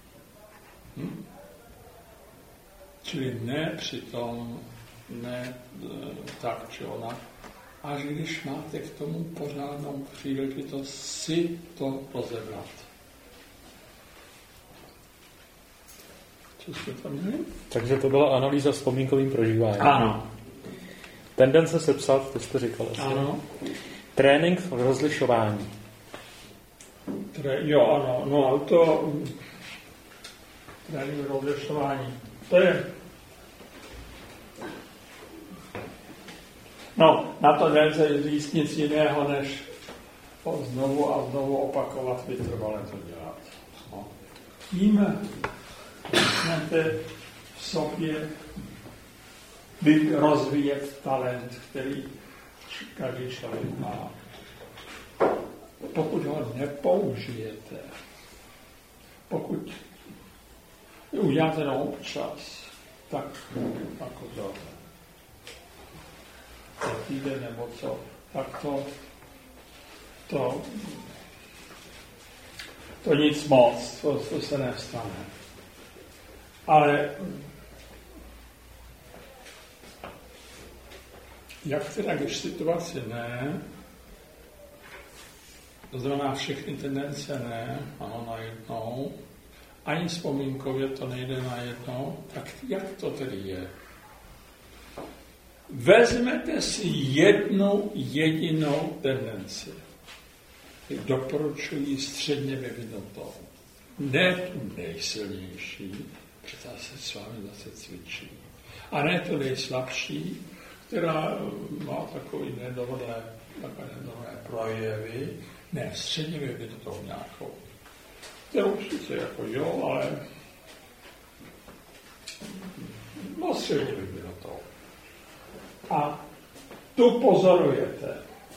Čili ne přitom, ne tak či onak, až když máte k tomu pořádnou příležitost si to rozebrat. Co jsme tam měli? Takže to byla analýza vzpomínkovým prožíváním. Ano. Tendence sepsat, to jste říkal. Ano. Trénink v rozlišování. Jo, ano, no ale to trénink v rozlišování, to je no, na to nelze říct nic jiného, než znovu a znovu opakovat, vytrvale to dělat. No. Tím začnete v sobě rozvíjet talent, který každý člověk má. Pokud ho nepoužijete, pokud uděláte jenom občas, tak jako to týden nebo co, tak to nic moc, to se nestane. Ale jak teda, když situace ne, to znamená všechny tendence ne, ano, najednou, ani vzpomínkově to nejde najednou, tak jak to tedy je? Vezmete si jednu jedinou tendenci. Doporučuji středně vyvinutou. Ne tu nejsilnější, protože se s vámi zase cvičí. A ne tu nejslabší, která má takový nedohodné projevy, ne, středně vyvinutou nějakou. Kterou sice jako jo, ale no středně vyvinutou. A tu pozorujete,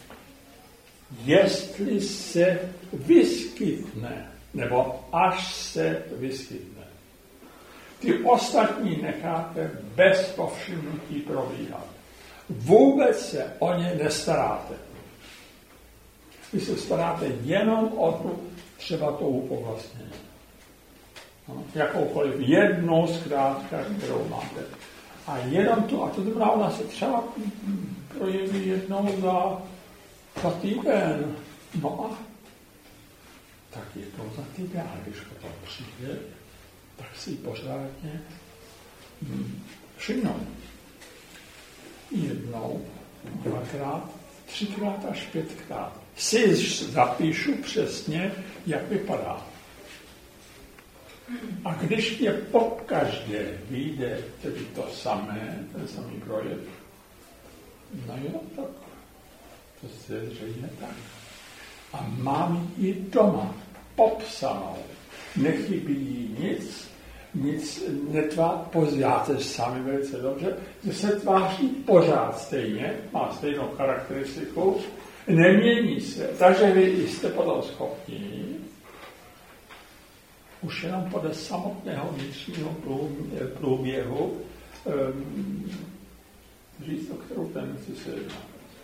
jestli se vyskytne, nebo až se vyskytne. Ty ostatní necháte bez povšimnutí probíhat. Vůbec se o ně nestaráte. Vy se staráte jenom o tu třeba tou povlastnění. No, jakoukoliv jednu zkrátka, kterou máte. A jenom tu, a to znamená, ona se třeba projeví jednou za týden. No a tak jednou za týden, a když potom přijde, tak si ji pořádně všimnout. Jednou, dvakrát, třikrát až pětkrát. Si zapíšu přesně, jak vypadá. A když je pokaždé vyjde tedy to samé, ten samý projev, no jo, tak to se zřejmě tak. A mám ji doma popsanou. Nechybí jí nic poznáte sami velice dobře, že se tváří pořád stejně, má stejnou charakteristiku, nemění se. Takže vy jste potom schopni už jenom podle samotného vnitřního průběhu říct, o kterou tendenci se jedná.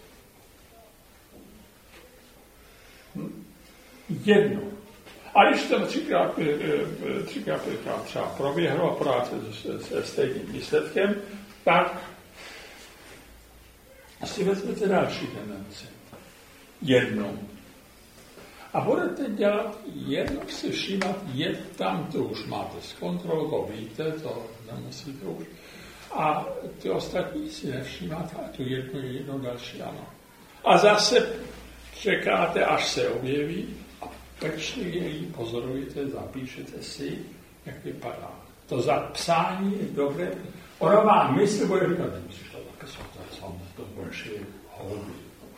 Jednu. A když to třikrát třeba proběhlo a pořád se stejným výsledkem, tak A si vezmete další tendenci. Jednu. A budete dělat jedno, si všímat, je tam, to už máte z kontrolu, to víte, to nemusíte už. A ty ostatní si nevšímáte, a tu jednu další ano. A zase čekáte, až se objeví a pečlivě ji pozorujete, zapíšete si, jak vypadá. To zapsání je dobré. Ona vám mysl bude říkat, nemusíš to zapisovat, to budeš je hodit.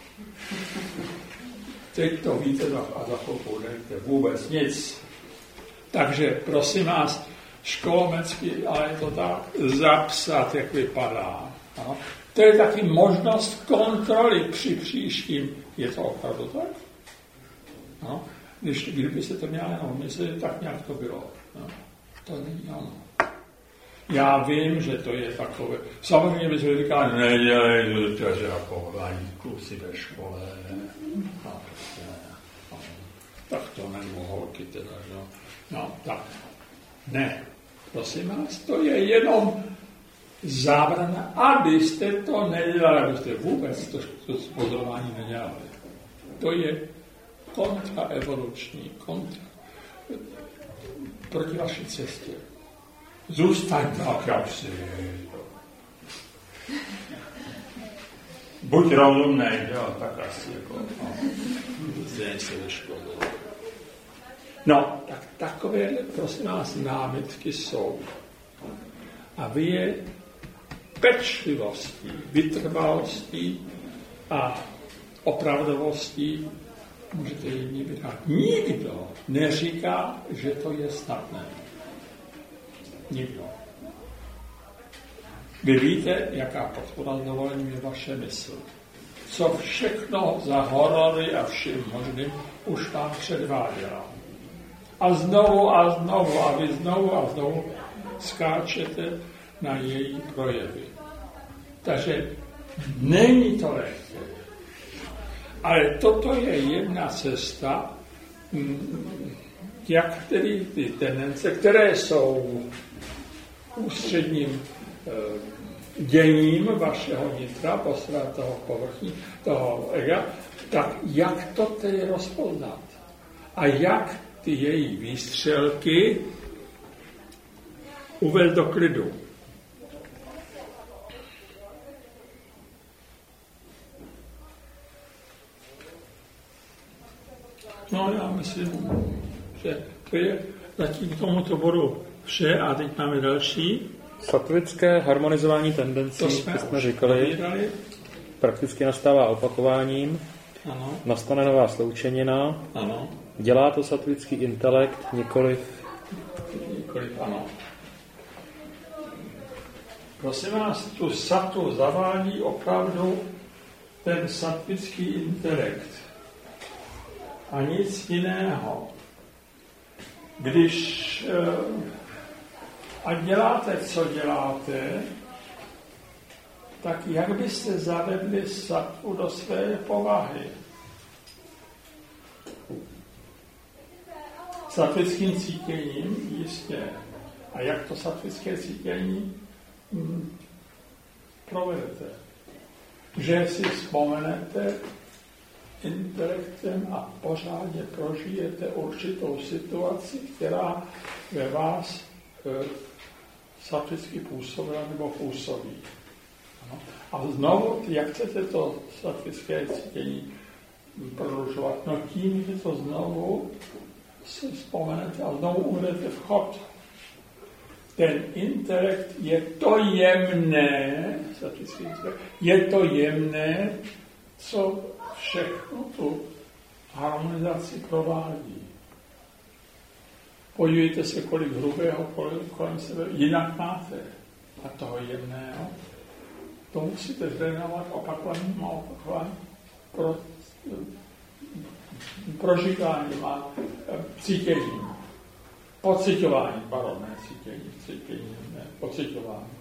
Teď to víte a za chvilku nevíte vůbec nic. Takže prosím vás, školomecky, ale je to tak, zapsat, jak vypadá. No. To je taky možnost kontroly při příštím. Je to opravdu tak? No. Kdyby se to měla jenom myslet, tak nějak to bylo. No. To není ono. Já vím, že to je takové. Samozřejmě by se říkal, nedělej, to je jako kluci ve škole. No, tak to nemohou holky teda, no. No, tak. Ne. Prosím vás, to je jenom zábrana, abyste to nedělali, abyste vůbec to pozorování nedělali. To je kontraevoluční, proti vaší cestě. Zůstaň tak, jak jsi. Buď rozumnej, jo, tak asi jako, zřejmě se ve škole. No, tak takové, prosím vás, námitky jsou. A vy je pečlivostí, vytrvalostí a opravdovostí můžete jedni vyhrát. Nikdo neříká, že to je snadné. Nikdo. Vy víte, jaká podpora s dovolením je vaše mysl. Co všechno za horory a vším možným už vám předváděla. A znovu a vy znovu skáčete na její projevy. Takže není to lehké. Ale toto je jedna cesta, jak tedy ty tendence, které jsou ústředním děním vašeho nitra, postrát toho povrchní, toho ega, tak jak to tedy rozpoznat? A jak ty její výstřelky uvést do klidu? No, já myslím, že to je zatím k tomuto bodu vše a teď máme další. Satvické harmonizování tendencí, to jsme říkali, prakticky nastává opakováním, ano. Nastane nová sloučenina, ano. Dělá to satvický intelekt, nikoliv, ano. Prosím vás, tu satu zavádí opravdu ten satvický intelekt. A nic jiného. Když a děláte, co děláte, tak jak byste zavedli sattvu do své povahy? Sattvickým cítěním, jistě. A jak to sattvické cítění provedete? Že si vzpomenete intelektem a pořádně prožijete určitou situaci, která ve vás sattvicky působila nebo působí. Ano. A znovu, jak chcete to sattvické cítění prodlužovat? No tím, že to znovu si vzpomenete a znovu uvedete v chod. Ten intelekt je to jemné, sattvický intelekt, je to jemné, co všechno tu harmonizaci provádí. Podívejte se, kolik hrubého kolem sebe jinak máte. A toho jemného. To musíte zrénovat opakovaným a opakovaným prožíváním a cítěním. Pociťováním, ne cítění, ne, pociťováním.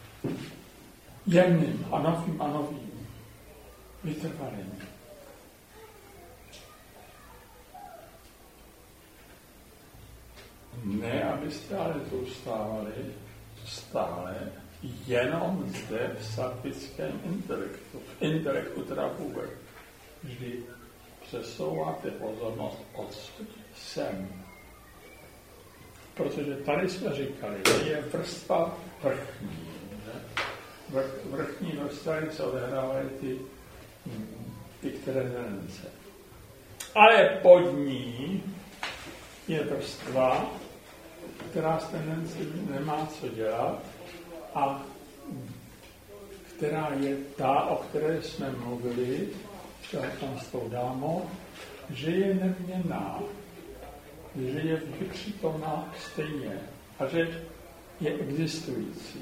Jemným a novým. Vytrvalým. Ne, abyste ale zůstávali stále jenom zde v sattvickém intelektu. V intelektu teda vůbec. Vždy přesouváte pozornost odsud sem. Protože tady jsme říkali, že je vrstva vrchní. Vrchní vrstvy se odehrávají ty tendence. Ale pod ní je vrstva, která s tendencí nemá co dělat a která je ta, o které jsme mluvili, tam s tou dámou, že je neměnná, že je vždy přítomná stejně a že je existující.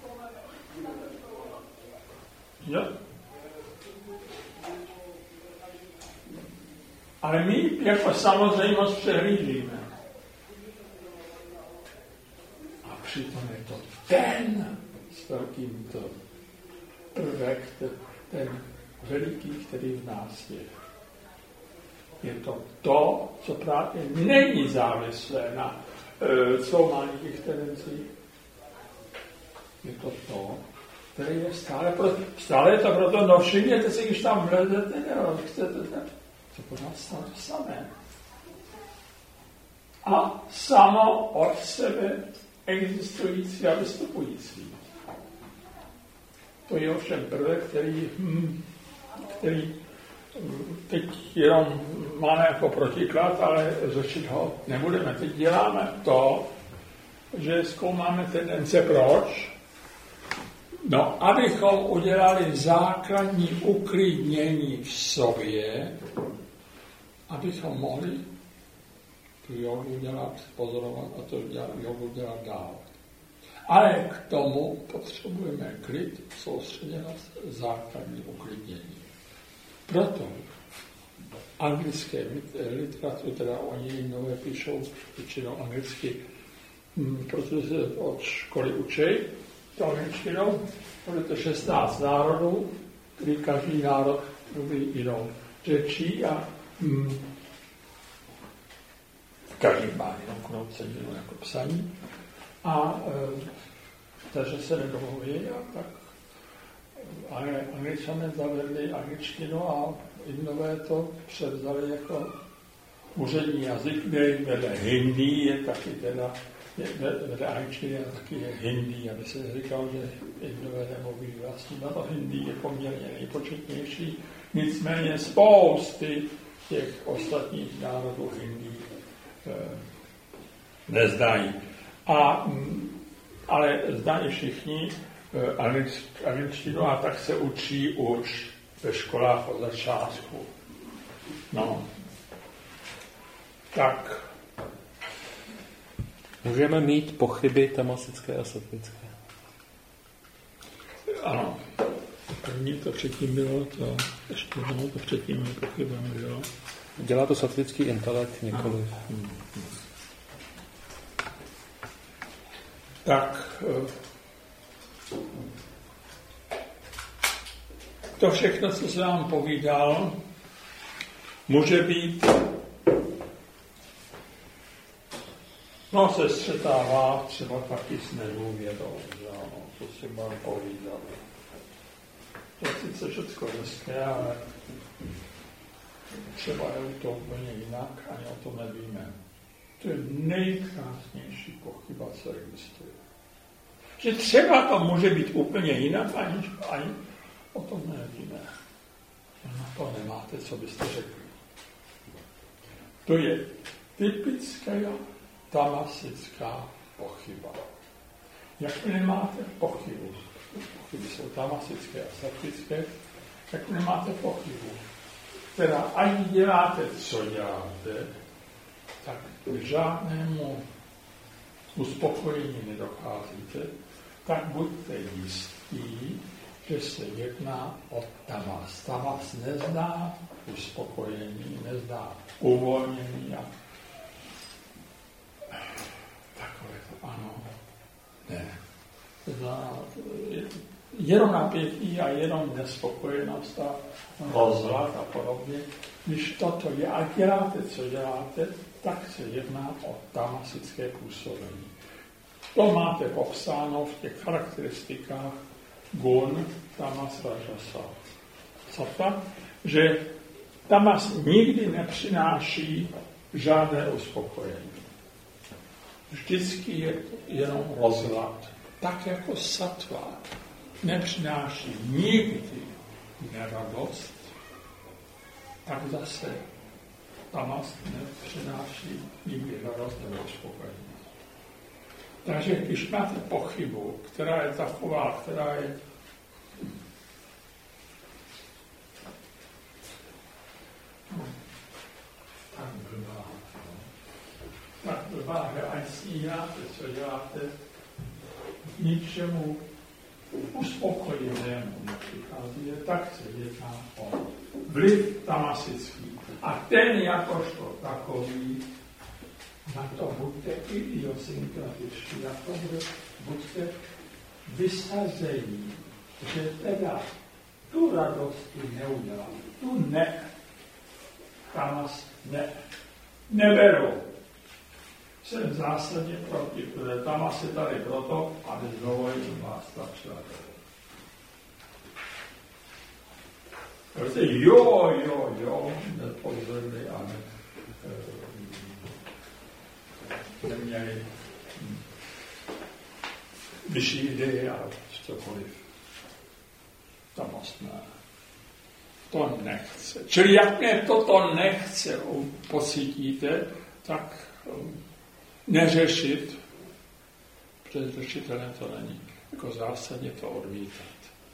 Jo? Ale my jako samozřejmost přehlížíme. A přitom je to ten s velkým to prvek, ten veliký, který v nás je. Je to, co právě není závislé na zkoumání těch tendencí. Je to, které je stále je to proto, no všimněte si, když tam vlezete, chcete, to pořád stále to samé. A samo od sebe existující a vystupující. To je ovšem prvek, který teď jenom máme jako protiklad, ale řešit ho nebudeme. Teď děláme to, že zkoumáme tendence. Proč? No, abychom udělali základní uklidnění v sobě, abychom mohli tu jogu dělat, pozorovat a to jogu dělat dál. Ale k tomu potřebujeme klid, soustředěnost, základní uklidnění. Proto anglické literatury, teda oni nové píšou většinou anglicky, protože se od školy učí to angličtinou, protože 16 národů, kdy každý národ mluví jinou řečí a každý má jinou kroucení, jako psaní. A takže se nedomluví a tak Angličané zavedli angličtinu a Indové to převzali jako úřední jazyk, vedle hindi je taky teda, vedle angličtiny a taky je hindi, aby se říkal, že Indové nemluví vlastně, na to hindi je poměrně nejpočetnější, nicméně spousty těch ostatních národů hindi neznají. Ale znají všichni angličtinu a tak se učí už ve školách od začátku. No. Tak. Můžeme mít pochyby tamasické a sattvické. Ano. První to předtím bylo to, ještě jednou to předtím pochybami, jo. Dělá to sattvický intelekt nikoliv. Tak to všechno, co jsem vám povídal, může být, se střetává třeba taky s nedůvěrou, co si vám povídal. To je sice všechno hezké, ale třeba je to úplně jinak, ani o tom nevíme. To je nejkrásnější pochyba, co existuje. Že třeba to může být úplně jinak, ani o tom nevíme. Na to nemáte, co byste řekli. To je typická tamasická pochyba. Jak nemáte pochybu, pochyby jsou tamasické a sattvické, jak nemáte pochybu, teda ani děláte, co děláte, tak k žádnému uspokojení nedocházíte, tak buďte jistí, že se jedná o tamas. Tamas nezná uspokojení, nezná uvolnění a takové to ano, ne. Jenom napětí a jenom nespokojenost a rozhlad a podobně. Když toto je a děláte, co děláte, tak se jedná o tamasické působení. To máte popsáno v těch charakteristikách gun tamas rajasa sattva, že tamas nikdy nepřináší žádné uspokojení. Vždycky je jenom rozhlad. Tak jako sattva nepřináší nikdy neradost, tak zase tamas nepřináší nikdy radost nebo uspokojení. Takže když máte pochybu, která je taková, která je tak blbá, že až sníháte, co děláte, ničemu uspokojivému nepřichází, tak se jedná o vliv tamasický. A ten jakožto takový, na to buďte i idiosynkratičtí, na to buďte vysazení, že teda tu radosti neudělám, tu tamas neberu. Jsem v zásadě proti, protože tamas je tady proto, aby zdovolil vás stačila. Protože jo, nepozorili a neměli vyšší ideje a cokoliv. Tamas ne. To nechce. Čili jak mě toto nechce pocítíte, tak neřešit, protože řešitelem to není. Jako zásadně to odmítat.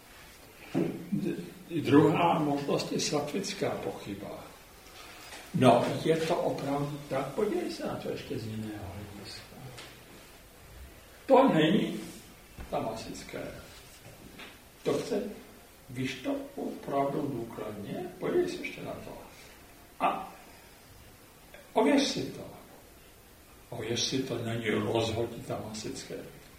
Druhá možnost je sattvická pochyba. No, je to opravdu tak? Podívej se na to ještě z jiného hlediska. To není tamasické. To chce, víš to opravdu důkladně, podívej se ještě na to. A ověř si to. Ověř si to není rozhodně tamasické.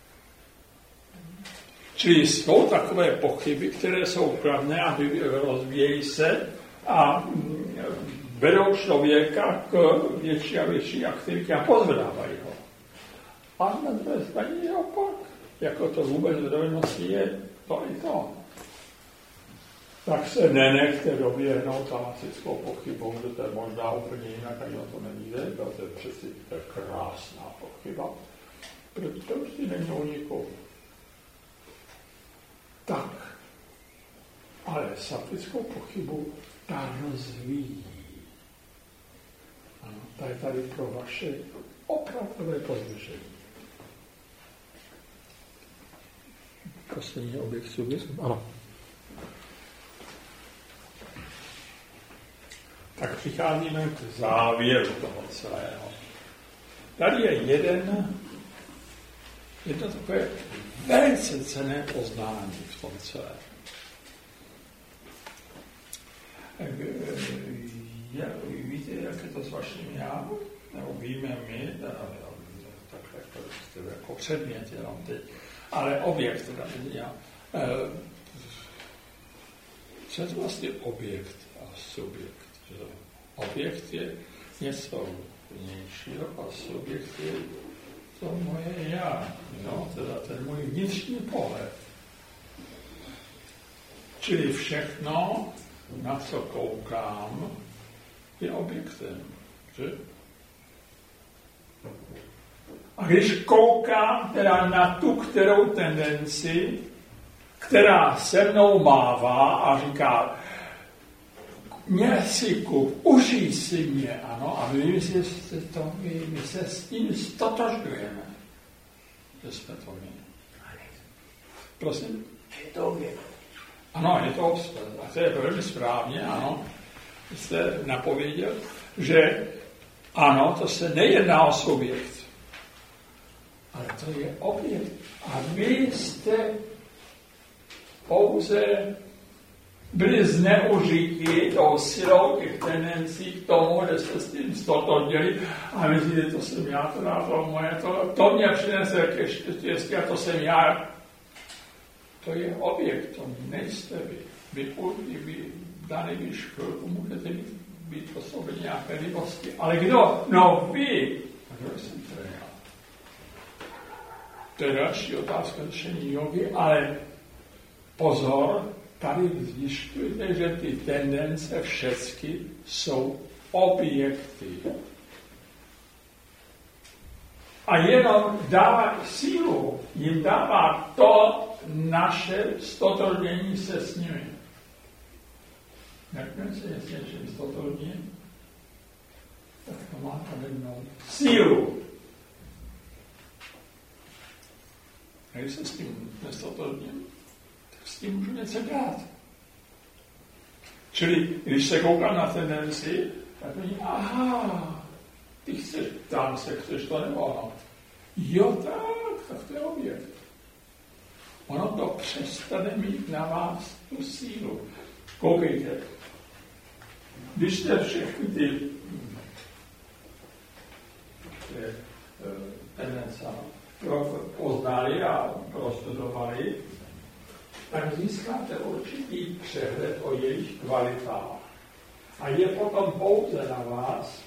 Čili jsou takové pochyby, které jsou pravné a rozvíjejí se a vedou člověka k větší a větší aktivitě a pozvedávají ho. A na druhé straně je opak. Jako to vůbec v dovednosti je to i to. Tak se nenechte doběhnout tamasickou pochybou, že to je možná úplně jinak, ani o to nevíde, to je přeci krásná pochyba, protože to už si není unikou. Tak, ale sattvickou pochybu ta rozvíjí. Ano, ta je tady pro vaše opravdové pozdržení. Poslední objekt subjektu. Ano. Tak přicházíme k závěru toho celého. Tady je jedno takové velice cenné poznání v tom celém. Víte, jak je to s vaším já? Nebo víme my, takhle jako předmět jenom teď, ale objekt teda já. Co je to vlastně objekt a subjekt? Objekt je něco vnějšího a subjekt je to moje já, no, teda ten můj vnitřní pohled. Čili všechno, na co koukám, je objektem. Že? A když koukám teda na tu kterou tendenci, která se mnou mává a říká, mě si kup, užij si mě, ano, a my se s tím stotožňujeme, že jsme to my. Prosím? Je to objekt. Ano, je to a to je velmi správně, ano. Jste napověděl, že ano, to se nejedná o subjekt, ale to je objekt. A vy jste pouze byli zneužiti tou silou těch tendencí k tomu, že jste s tím stotožnili a myslíte, to jsem já, to moje, to mě přinese ke štěstí a to jsem já. To je objekt, to nejste vy. Vy daný když chvilku můžete být osobně nějaké libosti. Ale kdo? No vy. A kdo jsem to já? To je další otázka řešení jogy, ale pozor, tady zjišťujete, že ty tendence všechny jsou objekty. A jenom dává sílu, jim dává to naše stotožnění se s nimi. Jakmile se je s něčím stotožnění, tak to má tady mnou sílu. A když se s tím nestotožním, tak s tím můžu něco dělat. Čili, když se koukám na tendenci, tak vidím, aha, ty chceš, tam se chceš to nebo ono. Jo, tak to je objekt. Ono to přestane mít na vás tu sílu. Koukejte. Když jste všechny ty tendence poznali a prostudovali, tak získáte určitý přehled o jejich kvalitách. A je potom pouze na vás,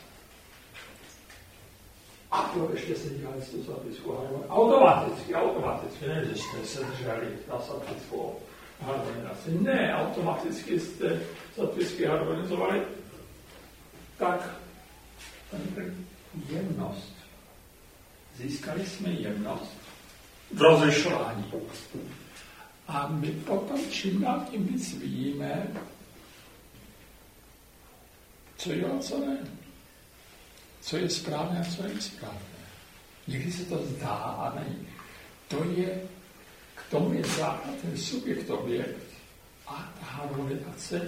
a to ještě se dělali s tu satvickou harmonii. Automaticky, ne, že jste se drželi na satvickou harmonizaci. Ne, automaticky jste satvicky harmonizovali. Tak, jemnost. Získali jsme jemnost v rozlišování. A my potom čím dál tím víc vidíme, co jo a co ne. Co je správné a co je správné. Někdy se to zdá a není. To je, k tomu je základ ten subjekt-objekt a ta harmonizace.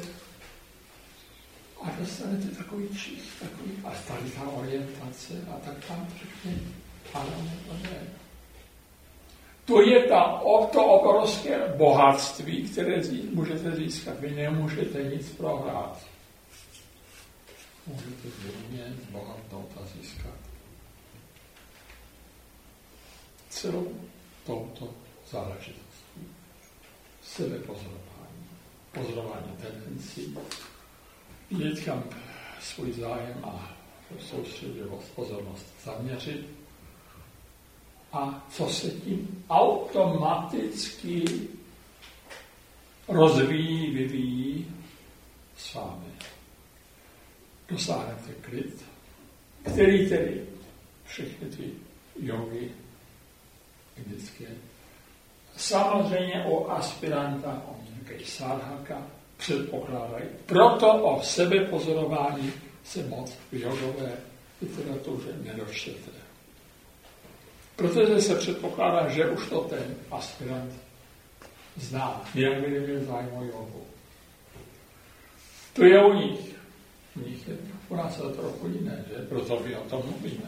A dostanete takový čist, takový, a tady ta orientace a tak tam řekne, ale ne. To je to obrovské bohatství, které můžete získat. Vy nemůžete nic prohrát. Můžete zřejmě zbohatnout a získat celou touto záležitostí. Sebepozorování, pozorování tendencí, někam svůj zájem a soustředěvost, pozornost zaměřit a co se tím automaticky rozvíjí, vyvíjí s vámi. Dosáhnete klid, který tedy všechny ty jogy indické samozřejmě o aspiranta, o nějaké sádhaka předpokládají. Proto o sebepozorování se moc v jogové literatuře nedočtete. Protože se předpokládá, že už to ten aspirant zná, jinak by neměl zájem o jogu. To je u nich. U nás je to trochu jiné, že? Proto my o tom mluvíme.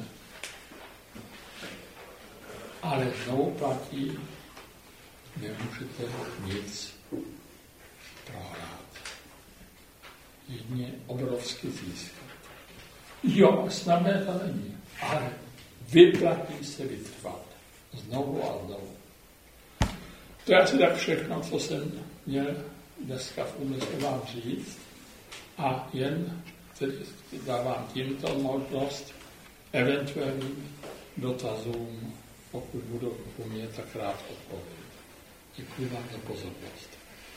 Ale znovu platí, nemůžete nic prohrát. Jedině obrovsky získat. Jo, snadné to není, ale vyplatí se vytrvat. Znovu a znovu. To je asi tak všechno, co jsem měl dneska v úmyslu vám říct. A jen tedy dávám tímto možnost eventuálním dotazům, pokud budu umět, tak rád odpovědět. Děkuji vám za pozornost.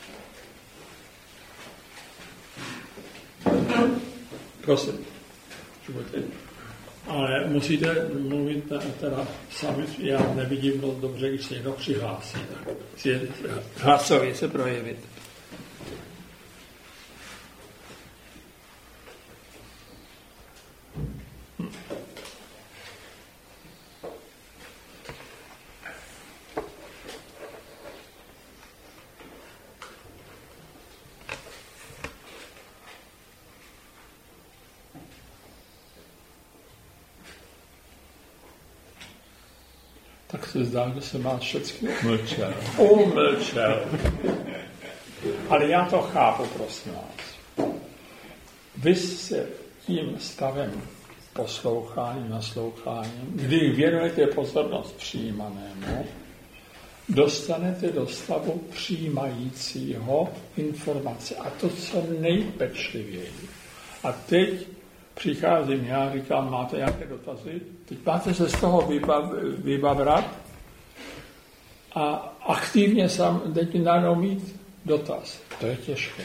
Prosím. Ale musíte mluvit teda sami, já nevidím dost dobře, když se někdo přihlásí, tak si hlasově se projevit. Tak se zdá, že se má všechny umlčel. Ale já to chápu, prosím vás. Vy se tím stavem posloucháním, nasloucháním, kdy věnujete pozornost přijímanému, dostanete do stavu přijímajícího informace. A to co nejpečlivěji. A teď přicházím já, říkám, máte nějaké dotazy? Teď máte se z toho vybavrat a aktivně sám teď najednou mít dotaz. To je těžké.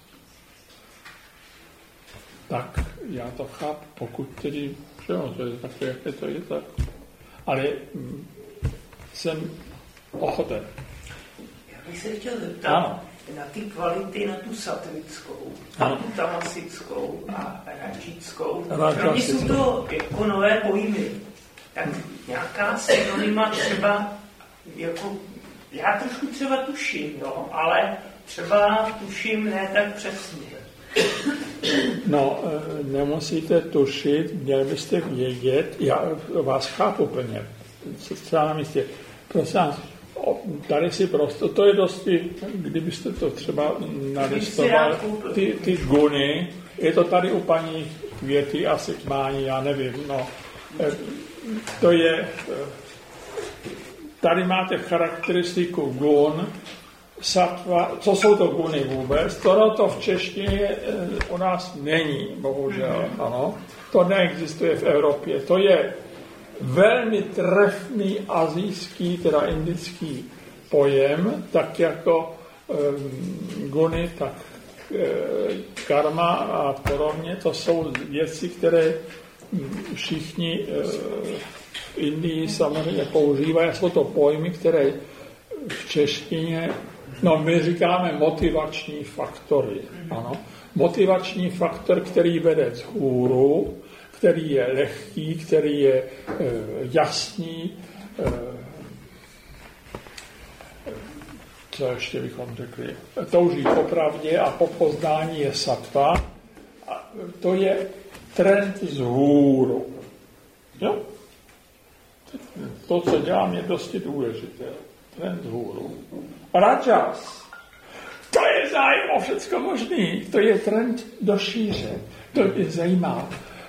Tak já to chápu, pokud tedy, že no, to je takové, jaké to je, tak. Ale jsem ochoten. Já bych se chtěl zeptat na ty kvality, na tu satvickou, na tu tamasickou a rajčickou. Pro mě jsou to jako nové pojmy. Tak nějaká synonyma třeba, jako, já trošku třeba tuším, jo, ale třeba tuším ne tak přesně. No, nemusíte tušit, měli byste vědět, já vás chápu plně, třeba na místě. Prosím, tady si prostě, to je dosti, kdybyste to třeba nalistoval, ty guny, je to tady u paní Květy asi k mání, já nevím, no. To je, tady máte charakteristiku gun, sattva, co jsou to guny vůbec, to v češtině u nás není, bohužel, ano. To neexistuje v Evropě, to je velmi trefný asijský, teda indický pojem, tak jako guny, tak karma a podobně, to jsou věci, které všichni v Indii samozřejmě používají. Jsou to pojmy, které v češtině, no my říkáme motivační faktory. Ano. Motivační faktor, který vede vzhůru, který je lehký, který je jasný. Co ještě bychom řekli? Touží po pravdě a po poznání je sattva. A to je trend vzhůru. Jo? To, co dělám, je dosti důležité. Trend vzhůru. Rajas. To je zájem o všecko možný. To je trend do šíře. To mě zajímá.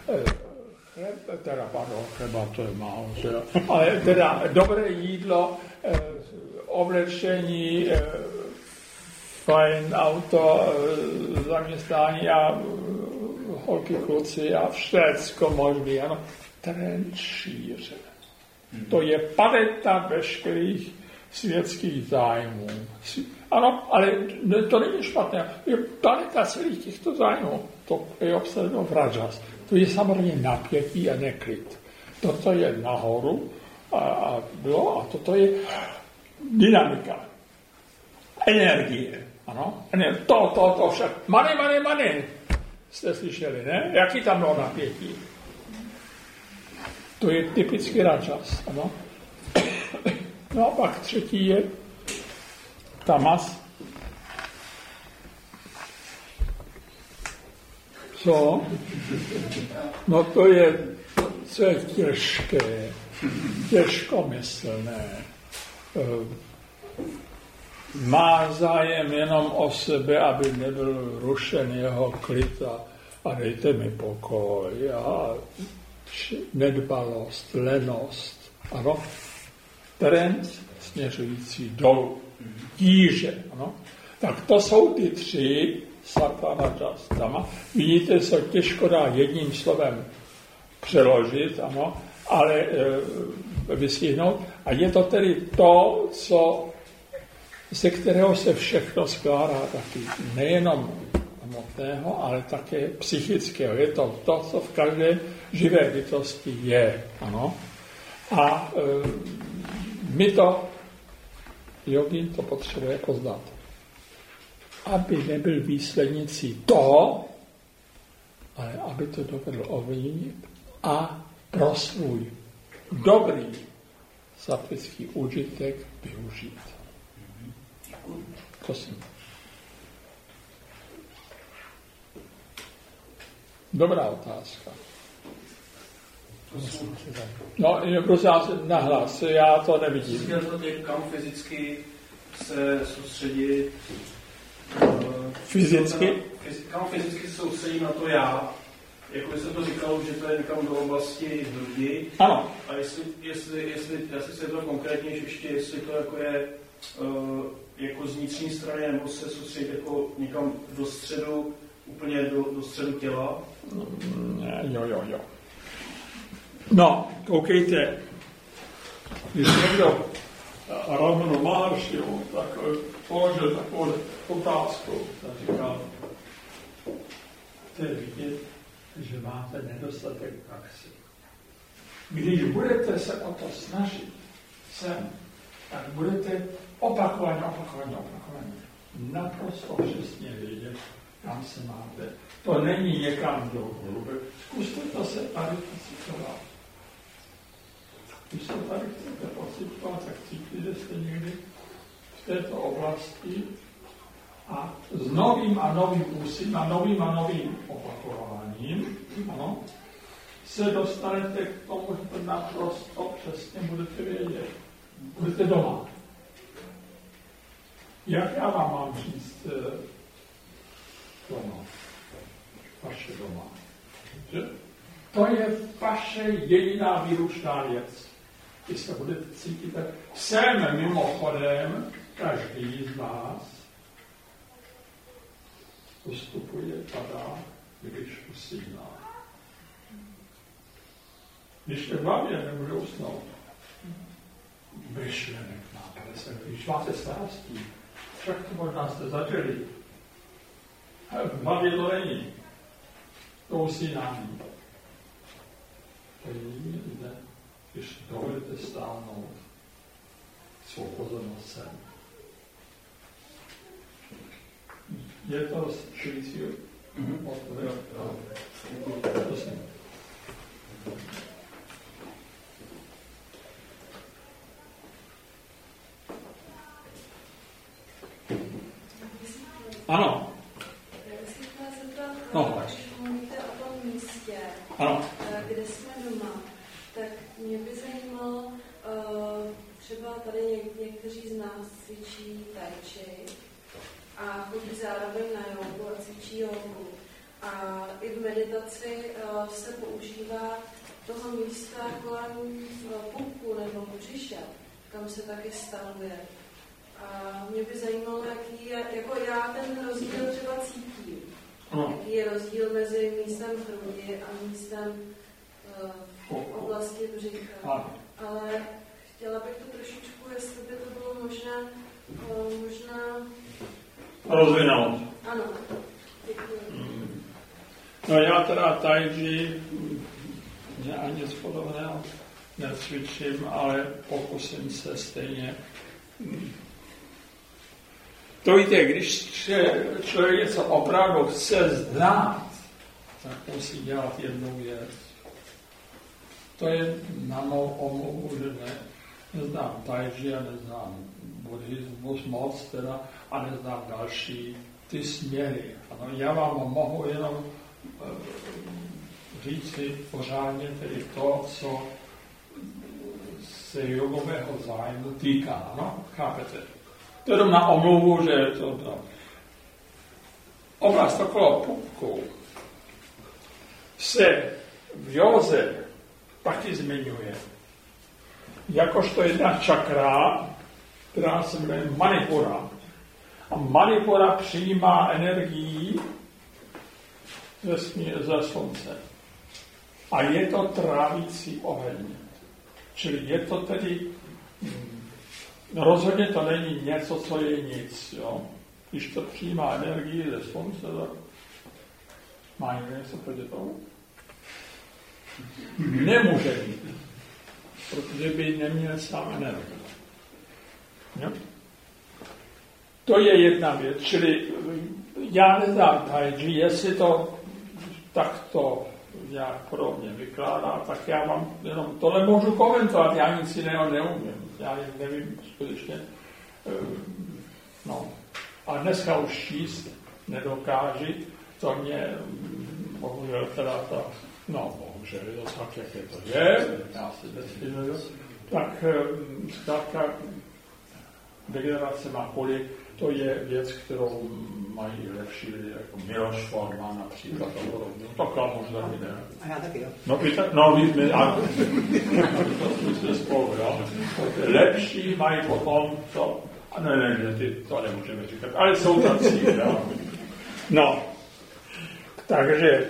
Chleba to je málo, že jo? Ale teda dobré jídlo, oblečení, fajn auto, zaměstnání a holky, kluci a všecko možný, ano. Trend šíře. To je paleta veškerých světských zájmů. Ano, ale to není špatné. Je paleta celých těchto zájmů. To je obsaženo v rajas. To je samozřejmě napětí a neklid. Toto je nahoru a toto je dynamika. Energie. Ano? To však. Money. Jste slyšeli, ne? Jaký tam bylo napětí? To je typický rajas. Ano? No a pak třetí je tamas. Co? No to je, co je těžké, těžkomyslné. Má zájem jenom o sebe, aby nebyl rušen jeho klid a dejte mi pokoj a nedbalost, lenost. Ano? Trend směřující dolů. Tíže. Ano? Tak to jsou ty tři sattva, rajas, tama. Vidíte, se těžko dá jedním slovem přeložit, ano, ale vystihnout. A je to tedy to, ze kterého se všechno skládá taky. Nejenom hmotného, ale také psychického. Je to to, co v každé živé bytosti je. Ano. A my to, jogín to potřebuje poznat. Aby nebyl výslednicí toho, ale aby to dovedl ovlivnit a pro svůj dobrý sattvický užitek využít. Prosím. Dobrá otázka. No, prosím vás, nahlas, já to nevidím. Chtěl to kam fyzicky se soustředit. Fyzicky? Kam fyzicky se soustředím na to já. Jako by se to říkalo, že to je někam do oblasti hrudi. Ano. A jestli já si to konkrétně ještě, jestli to jako je jako z vnitřní strany, nebo se soustředit jako někam do středu, úplně do středu těla. Jo. No, koukejte, když někdo Ramanu Maharshimu, tak položil takovou otázku. Tak říkal, to je vidět, že máte nedostatek praxe. Když budete se o to snažit tak budete opakovaně naprosto přesně vědět, kam se máte. To není někam dolů. Zkuste to se tady pocitovat. Když se tady chcete pocitovat, tak cítíte, že jste někdy v této oblasti a s novým a novým úsilím a novým opakováním, ano, se dostanete k tomu, že to naprosto přesně budete vědět. Budete doma. Jak já vám mám říct doma? Vaše doma. Že? To je vaše jediná výlučná věc. Když se budete cítit, tak jsem mimochodem každý z vás ustupuje, padá, když usíná. Když je v hlavě, nemůže usnout. Myšlenek nápade se, když máte starostí, však to možná jste zažili. V hlavě to není. To usínání. To je jde, když dovedete stáhnout svou pozornost sem. Je to rozšiřující odpověď? Prosím. Ano. Já bych se chtěla zeptat, No. když mluvíte o tom místě, Ano. kde jsme doma, tak mě by zajímalo, třeba tady někteří z nás cvičí tai chi a chodí zároveň na jogu a cvičí jogu. A i v meditaci se používá toho místa kolem pupku nebo břiše, kam se taky stahuje. A mě by zajímalo, jaký je, jako já ten rozdíl třeba cítím. Jaký je rozdíl mezi místem hrudi a místem v oblasti břicha. Ale chtěla bych to trošičku, jestli by to bylo možná rozvinout. Ano, děkuji. No já teda tai chi ani nic podobného necvičím, ale pokusím se stejně. To víte, když člověk něco opravdu chce znát, tak musí dělat jednu věc. To je na mou omluvu, že neznám tai chi a neznám buddhismus moc teda a neznám další ty směry. Ano, já vám mohu jenom říci pořádně tedy to, co se jogového zájmu týká. Ano, chápete? To je na omluvu, že je to. Oblast okolo pupku se v józe taky zmiňuje. Jakožto jedna čakra, která se jmenuje Manipura. A Manipura přijímá energii ze slunce. A je to trávící oheň. Čili je to tedy rozhodně to není něco, co je nic. Jo? Když to přijímá energii ze slunce, tak má někdo něco proti tomu? Nemůže mít, protože by neměl sám energii. Jo? To je jedna věc, čili já neznám tai chi, jestli to takto nějak podobně vykládá, tak já mám jenom tohle můžu komentovat, já nic jiného neumím. Já nevím skutečně. No. A dneska už číst nedokáži, to mě bohužel teda ta, no bohužel je to tak, jak je to je, já si nesliduju, tak zkrátka degenerace makuly, to je věc, kterou mají lepší lidé, jako Miloš Forman například a podobně. Takhle možná taky ne. A já taky, jo. No, my jsme spolu, jo. Lepší mají potom to, a ne, to nemůžeme říkat, ale jsou tací, jo. No, takže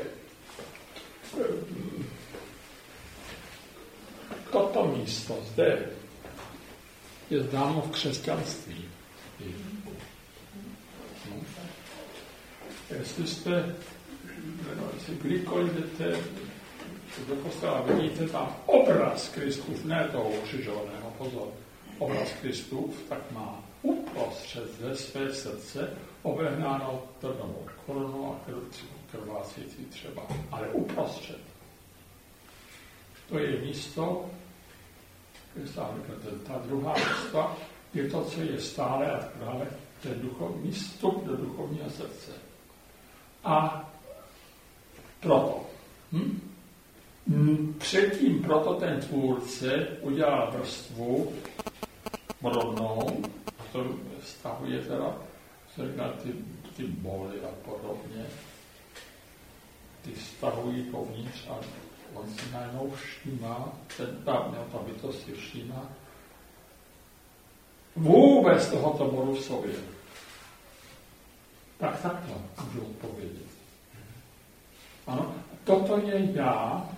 toto místo zde je známo v křesťanství. Jestli kdykoliv jdete do kostela, vidíte tam obraz Kristův, ne toho ukřižovaného, pozor, obraz Kristův, tak má uprostřed ze své srdce obehnáno trnovou korunu a krvácící třeba, ale uprostřed. To je místo, ta druhá místa je to, co je stále a trvalé, to je duchovní vstup do duchovního srdce. A proto. Předtím proto ten tvůrce udělal vrstvu rodnou, to vztahuje teda ty boly a podobně, ty vztahují povnitř a on si najednou všímá, ta bytost si všímá vůbec tohoto bodu v sobě. Tak takhle můžu odpovědět. Ano, toto je já.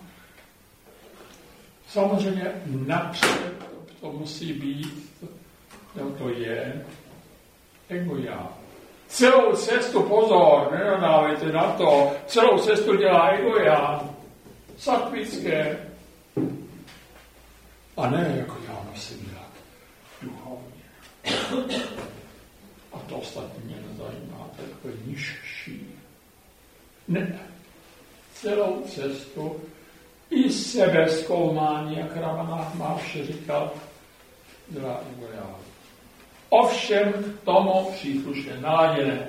Samozřejmě napřed to musí být, to je ego já. Celou cestu, pozor, nenadávejte na to, celou cestu dělá ego já. Sattvické. A ne jako já musím dělat duchovně. A to ostatní mě nezajímá, to je takové nižší. Ne. Celou cestu i sebezkoumání, jak Ravanách Maharshi říkal, dělá ego já. Ovšem k tomu příslušně naladěné.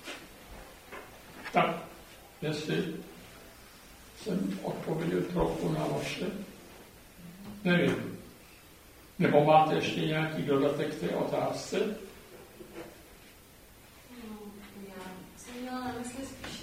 Tak, jestli jsem odpověděl trochu na vaše, nevím. Nebo máte ještě nějaký dodatek k té otázce? No, já jsem měla na mysli spíš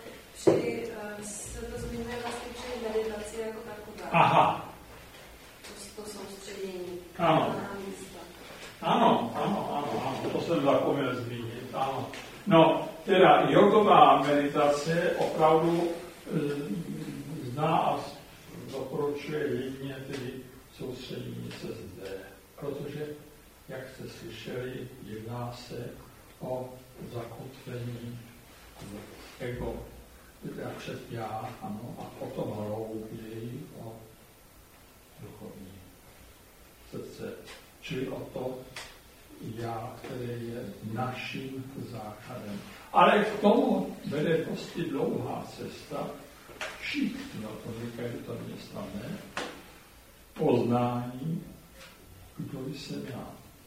se to zmiňuje vlastně při meditaci jako takové. Aha. To soustředění. Ano. Ano, to jsem zapomněl zmínit, ano. No, teda jogová meditace opravdu zná a doporučuje jedině tedy soustředění se zde, protože, jak jste slyšeli, jedná se o zakotvení ego, jak před já, ano, a potom hlouběji o duchovní srdce, čili o to já, které je naším základem. Ale k tomu vede prostě dlouhá cesta, všichni o tom říkají, to mě snadné, poznání, kdo jsem já.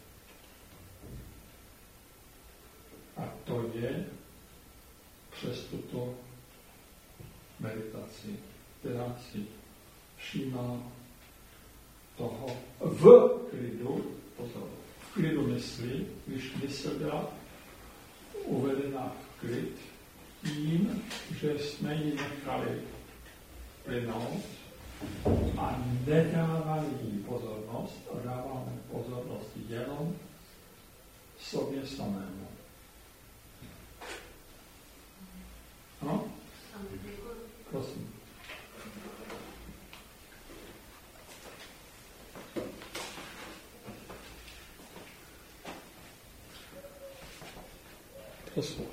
A to je přes tuto meditaci, která si všímá toho v klidu, pozor, v klidu mysli, když mysl byla uvedena v klid, tím, že jsme ji nechali plynout a nedávali jí pozornost a dáváme pozornost jenom sobě samému. Ano? Prosím. Prosím.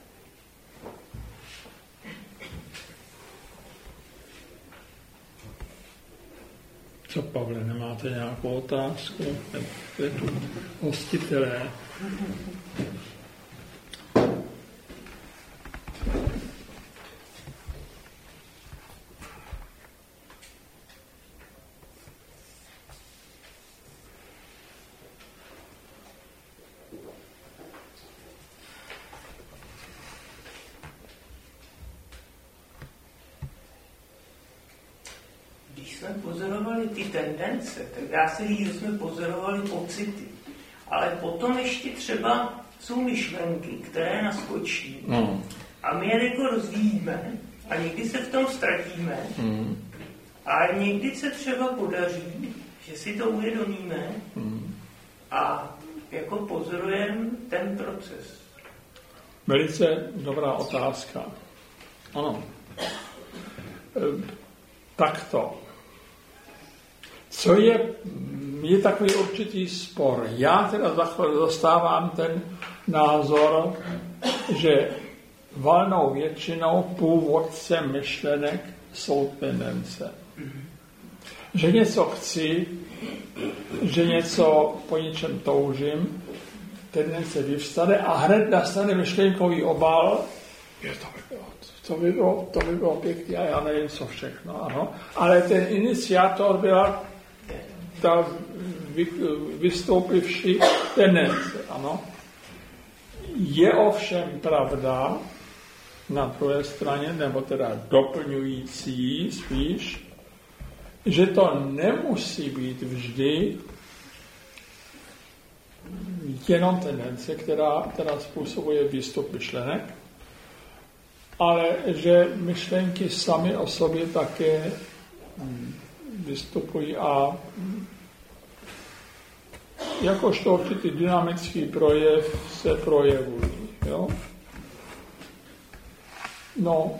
Co, Pavle, nemáte nějakou otázku? To je tu hostitelé. Pozorovali ty tendence, tak dá se říct, že jsme pozorovali pocity. Ale potom ještě třeba jsou myšlenky, které naskočí a my je jako rozvíjíme a někdy se v tom ztratíme a někdy se třeba podaří, že si to uvědomíme a jako pozorujeme ten proces. Velice dobrá otázka. Ano. Takto. Co je je takový určitý spor. Já teda zastávám ten názor, že valnou většinou původcem myšlenek jsou tendence. Že něco chci, že něco po něčem toužím, tendence vyvstane a hned nastane myšlenkový obal, to by bylo pěkně a já nevím, co všechno, ano. Ale ten iniciátor byla ta vystoupivší tendence, ano. Je ovšem pravda na druhé straně, nebo teda doplňující spíš, že to nemusí být vždy jenom tendence, která způsobuje výstup myšlenek, ale že myšlenky samy o sobě také vystupují a jakožto určitý dynamický projev se projevují. Jo? No,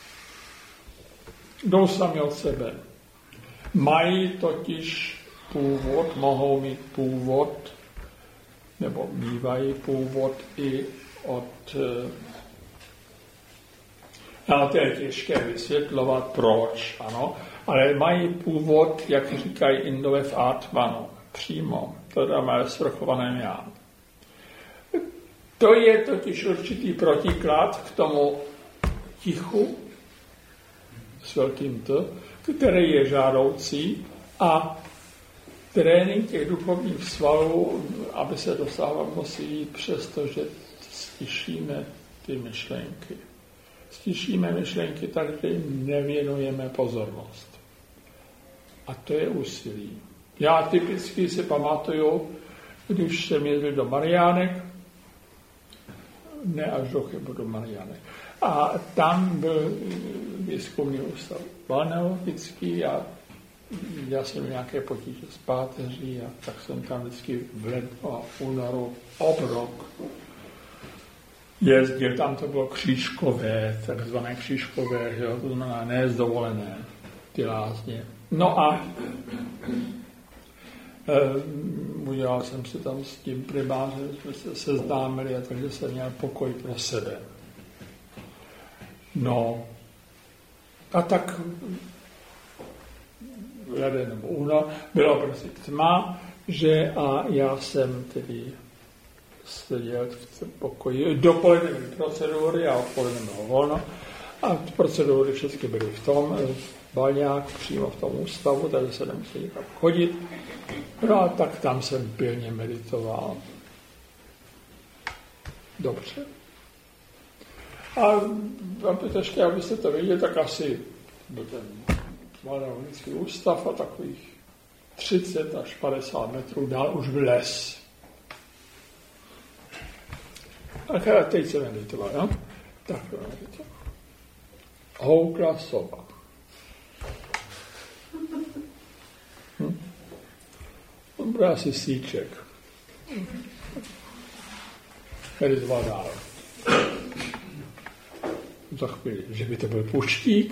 jdou sami od sebe. Mají totiž původ, mohou mít původ, nebo mívají původ i od... Ale to je těžké vysvětlovat, proč, ano, ale mají původ, jak říkají Indové, v Atmanu, přímo, to dáme svrchovaném já. To je totiž určitý protiklad k tomu tichu s velkým T, který je žádoucí a trénink těch duchovních svalů, aby se dosáhlo, musí jít přesto, že stišíme ty myšlenky. Stišíme myšlenky tak, že jim nevěnujeme pozornost. A to je úsilí. Já typicky si pamatuju, když jsem jezdil do Mariánek, ne až do Chybu, do Mariánek, a tam byl výzkumný ústav balneologický a já jsem měl nějaké potíže s páteří a tak jsem tam vždycky v lednu a únoru obrok jezdil. Tam to bylo křížkové, takzvané křížkové, jo, to znamená nezdovolené, ty lázně. No a udělal jsem si tam s tím primářem, jsme se seznámili, a takže jsem měl pokoj pro sebe. No, a tak leden nebo únor, bylo prostě tma, že a já jsem tedy seděl v pokoji. Dopoledne byly procedury a odpoledne bylo volno. A procedury všechny byly v tom balňák, přímo v tom ústavu, takže se nemusel někam chodit. No a tak tam jsem pilně meditoval. Dobře. A ještě, abyste to viděli, tak asi byl ten balneologický ústav a takových 30 až 50 metrů dál už byl les. A teď se meditoval, no? Tak to meditoval. Houkla soba. On byl asi síček. Meditoval dál. Za chvíli, že by to byl puštík.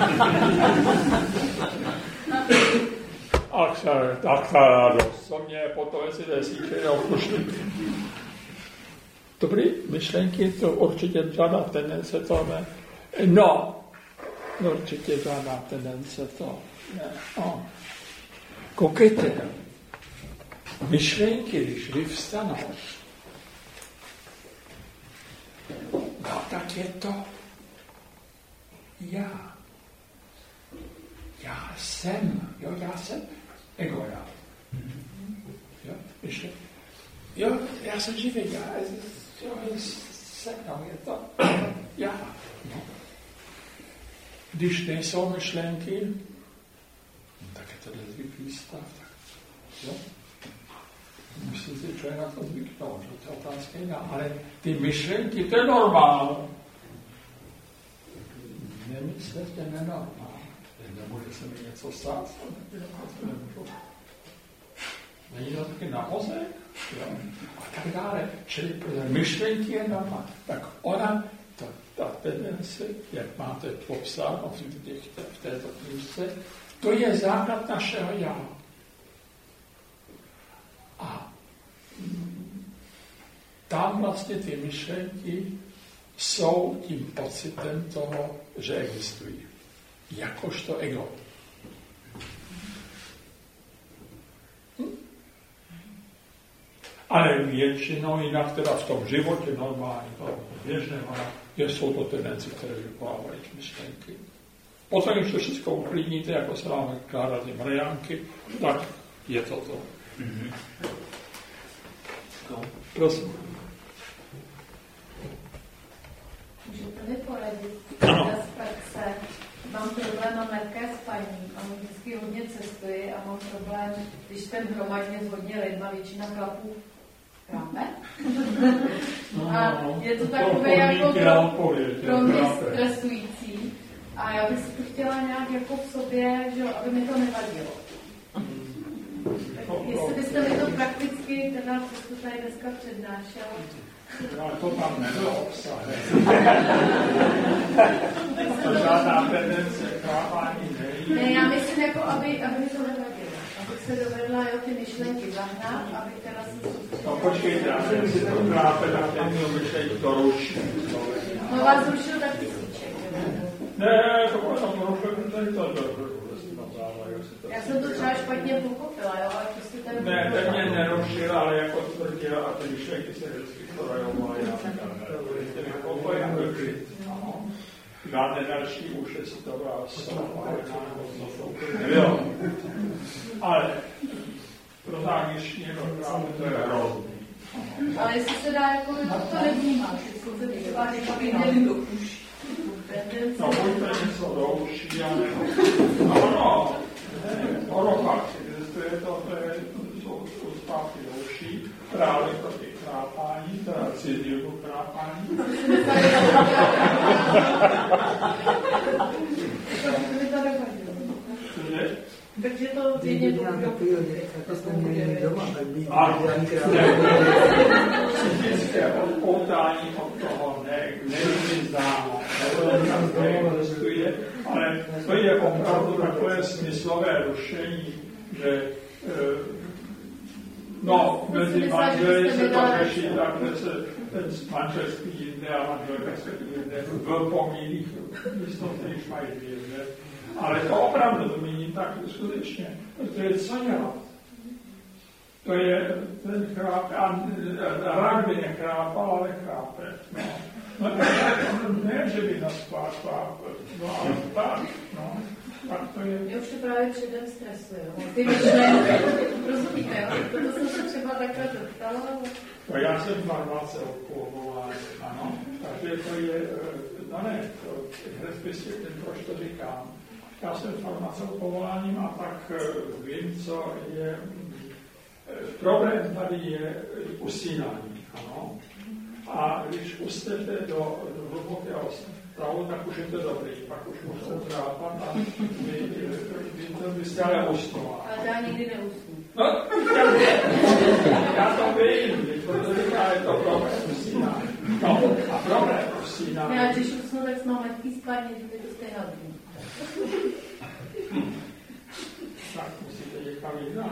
A tak ta radost, co mě potom, jestli to je síček nebo puštík. Dobrý, myšlenky, to určitě žádná tendence to ne. No, určitě žádná tendence to ne. No. Koukejte, myšlenky, když vyvstanou, no tak je to já. Já jsem, ego já. Jo, myšlenky. Jo, já jsem živý, jsem, je to já. No. Když nejsou myšlenky, tak je to nezvyklý stav. Tak, jo? Musí si člověk na to zvyknout, že to je otázka jiná. Ale ty myšlenky, to je normál. Nemyslete nenormál. Nemůže se mi něco stát, není to taky nahoze? A tak dále. Čili myšlenky je normál. Tak ona, ta tendence, jak máte popsáno v této knižce, to je základ našeho já. tam vlastně ty myšlenky jsou tím pocitem toho, že existují. Jakožto ego. Ale většinou jinak teda v tom životě normálně, běžném, jsou to tendence, které vyvolávají myšlenky. Potom, když to všechno uklidníte, jako se vám vykládat ty mrejánky, tak je to to. No, prosím. Můžete mi poradit? Z praxe mám problém, mám lehké spaní a vždycky hodně cestuji a mám problém, když jsem hromadně s hodně lidma, většina chlapů chrápe. A je to takové jako pro mě stresující. A já bych si to chtěla nějak jako v sobě, že, aby mi to nevadilo. Jestli byste mi to prakticky, teda co tady dneska přednášel. No, to tam nebylo obsahem. To žádná tendence chápání není. Ne, já myslím, jako, aby mi to nevadilo. Abych se dovedla ty myšlenky zahnat, aby teda se soustředila. No počkejte, já jsem si to chápe, tak ten měl myšlenky to ruší. No vás zrušil tak tisíček. Ne, to bylo tam rušil, já jsem to třeba špatně pochopila, jo, ale prostě ten... Ne, ten mě nerušil, ale jako tvrdil a ty myšlenky se vždycky projevovaly žádné další už, jestli to byla nebylo. Ale pro zániční to je hrozný. Ale jestli se dá, jako to nevnímáš, jestli se vyšla, někdy do uší. No, buď to něco do uší, ale ono fakt existuje, to jsou zpátky do uší, právě proti chrápání, teda cizilu chrápání. Takže to vědně jako jsme měli doma, tak bych psychické odpoutání od toho není známo, neexistuje, ale to je opravdu takové smyslové rušení, že mezi manželi se to řeší tak, že se ten manželství jinde a manželka se jinde v pomíných místnostech, když mají jinde. Ale to opravdu to míním tak skutečně, protože co dělat? To je ten chrápe, a rák by nechrápal, ale chrápe. No ne, že by nás chrápal, ale tak, tak to je. Já už to právě předem stresuji, ty myšlenky, rozumíte, jo? Toto jsem se třeba takhle zeptala. No já jsem farmaceut povolání, ano, takže to je, ten proč to říkám. Já jsem farmaceut povoláním a tak vím, co je. Problém tady je usínání, ano. A když usnete do hlubokého stavu, tak už je to dobrý, pak už můžete trápat a vy jste ale usnula. Ale já nikdy neusnu. No, já to vím, protože je to problém usínání. No, a problém usínání. Já když usnu, tak mám lehký spání, že by to stejná dní. Tak musíte někam jinam,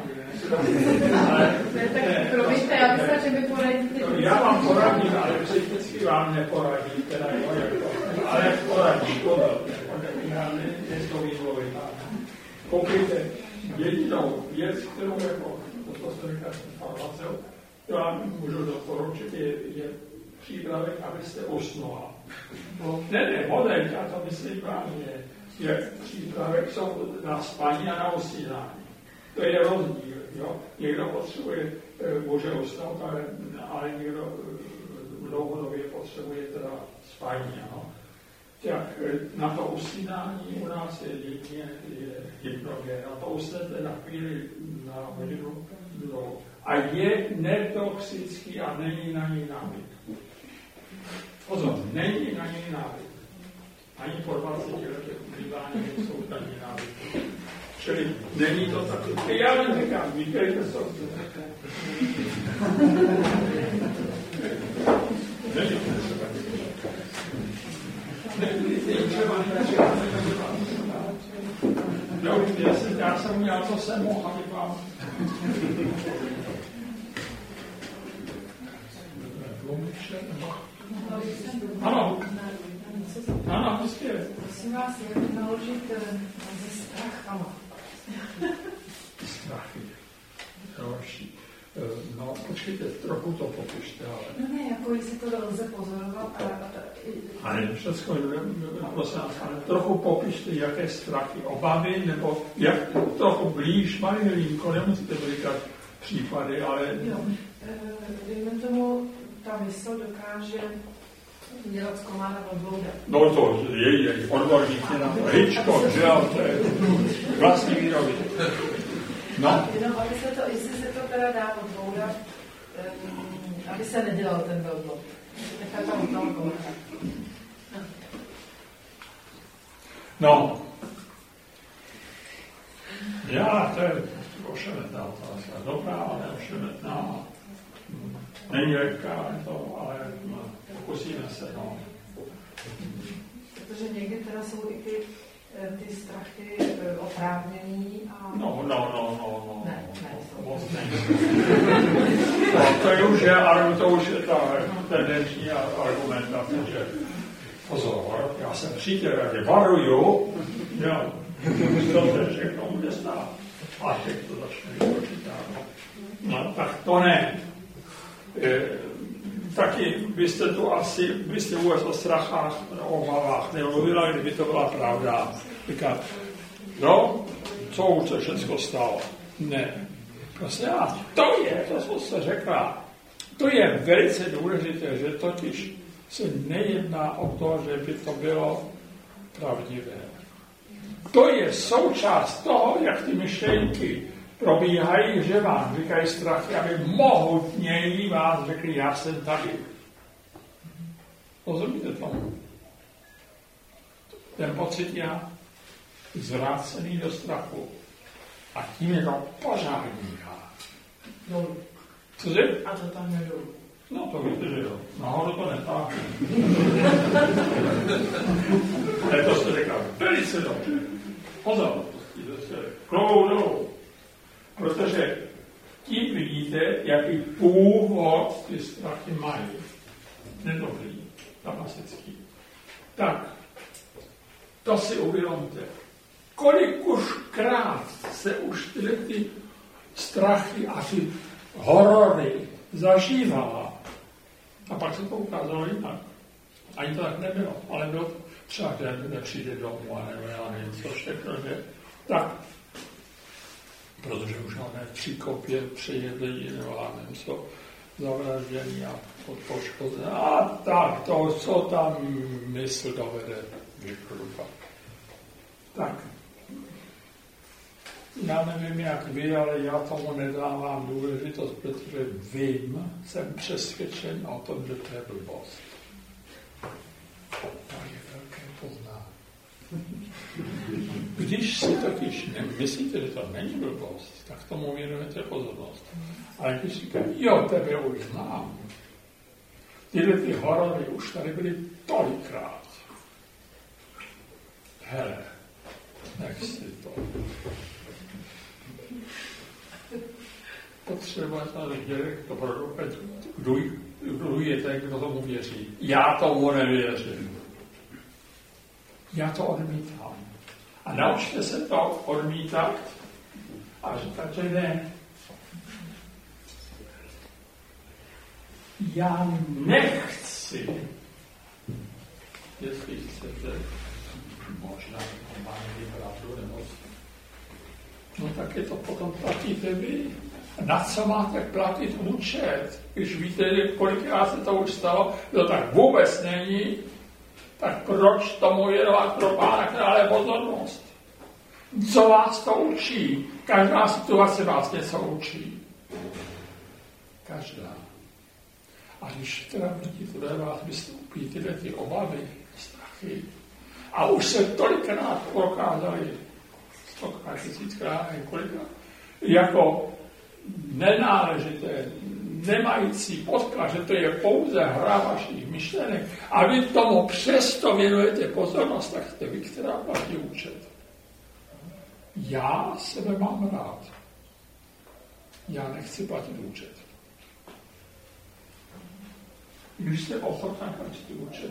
ne? Promiňte, já myslím, že mi poradíte. Já vám poradím, ale psychicky vám neporadím, teda ale poradím, je to vývoj. Koukejte, jedinou věc, kterou jako to jste říkal farmaceut, to vám můžu doporučit, je přípravek, abyste usnula. Ne, model, já to myslím právě, je přípravek jsou na spaní a na usínání. To je rozdíl. Jo? Někdo potřebuje, může usnout, ale někdo dlouhodobě potřebuje teda spaní. Ano? Tak na to usínání u nás je jedině hypnogen. Na to usnete na chvíli, na hodinu dlouho. A je netoxický a není na ní návyk. Pozor, není na ní návyk. Ani po 20 letech užívání jsou tady návyky. Čili není to takový. Já neříkám, vítejte se. Já jsem měl, co jsem mohl, aby vám... Ano. Ano, prostě. Prosím vás, jak naložit se strachama? Strachy. Další. No, počkejte, trochu to popište, ale... No ne, jako jestli to lze pozorovat Ale všechno, prosím, ale trochu popište, jaké strachy, obavy, nebo jak trochu blíž, malinko, nemusíte říkat případy, ale... Jo, dejme tomu, ta mysl dokáže dělat z komára odboudat. No to je odborník na to. Hitchcock, že jo, to je vlastní výroby. No. Jenom, aby se to, jestli se to teda dá odboudat, aby se nedělal ten velblok. Nechat tam toho komára. No. Já, to je ošemetná otázka. Dobrá, ale ošemetná. Není lehká, ale pokusíme se, no. Protože někdy teda jsou i ty strachy oprávněný a... No. Ne. Moc to už je ta tendenční argumentace, že pozor, já jsem přítel, já tě varuju, jo, to se všechno bude stát. A teď to začne vypočítat. No, tak to ne. Taky byste tu asi, byste vůbec o strachách, o obavách nemluvila, kdyby to byla pravda. Říkat, no, co už se všechno stalo? Ne. Prostě to, co jste řekla, to je velice důležité, že totiž se nejedná o to, že by to bylo pravdivé. To je součást toho, jak ty myšlenky probíhají, že vám říkají strachy, aby mohutněji vás řekli, já jsem tady. Rozumíte tomu? Ten pocit je zvrácený do strachu. A tím je to pořádný hád. Dolů. Cože? A to tam je dolů. No to víte, že jo. Nahoru to netáhne. Ale to jste řekla velice dobře. Pozor, kloubou dolů. Protože tím vidíte, jaký původ ty strachy mají. Nedobrý, tamasický. Tak, to si uvědomte. Kolik už krát se už ty strachy a ty horory zažívala. A pak se to ukázalo jinak. Ani to tak nebylo, ale bylo třeba, že nepřijde domů, a nebo já nevím, co všechno, že tak. Protože už máme v Příkopě přejedli, nebo já nevím, co zavraždění a poškozený. A tak, to, co tam mysl dovede vykrupat. Tak. Já nevím, jak vy, ale já tomu nedávám důležitost, protože vím, jsem přesvědčen o tom, že to je blbost. To je velké poznání. Když si totiž nemyslíte, že to není blbost, tak tomu věnujete pozornost. Ale když říkáte, jo, tebe už znám. Tyhle ty horory už tady byly tolikrát. Hele, nech si to. Potřebujete vědět, kdo je ten, kdo tomu věří. Já tomu nevěřím. Já to odmítám. A naučte se to odmítat a říkat, že ne. Já nechci, jestli chcete, možná máme pravdu nebo no tak je to potom platíte vy. Na co máte platit účet? Když víte, kolikrát se to už stalo, to tak vůbec není, tak proč tomu věnovat pro Pána krále pozornost? Co vás to učí? Každá situace vás něco učí. Každá. A když teda tohle vás vystoupí tyhle ty obavy, strachy, a už se tolikrát prokázali, 100krát, 1000krát, kolikrát, jako nenáležité, nemající podklad, že to je pouze hra vašich myšlenek a vy tomu přesto věnujete pozornost, tak jste vy, která platí účet. Já sebe mám rád. Já nechci platit účet. Když jste ochotná, ať ty učit.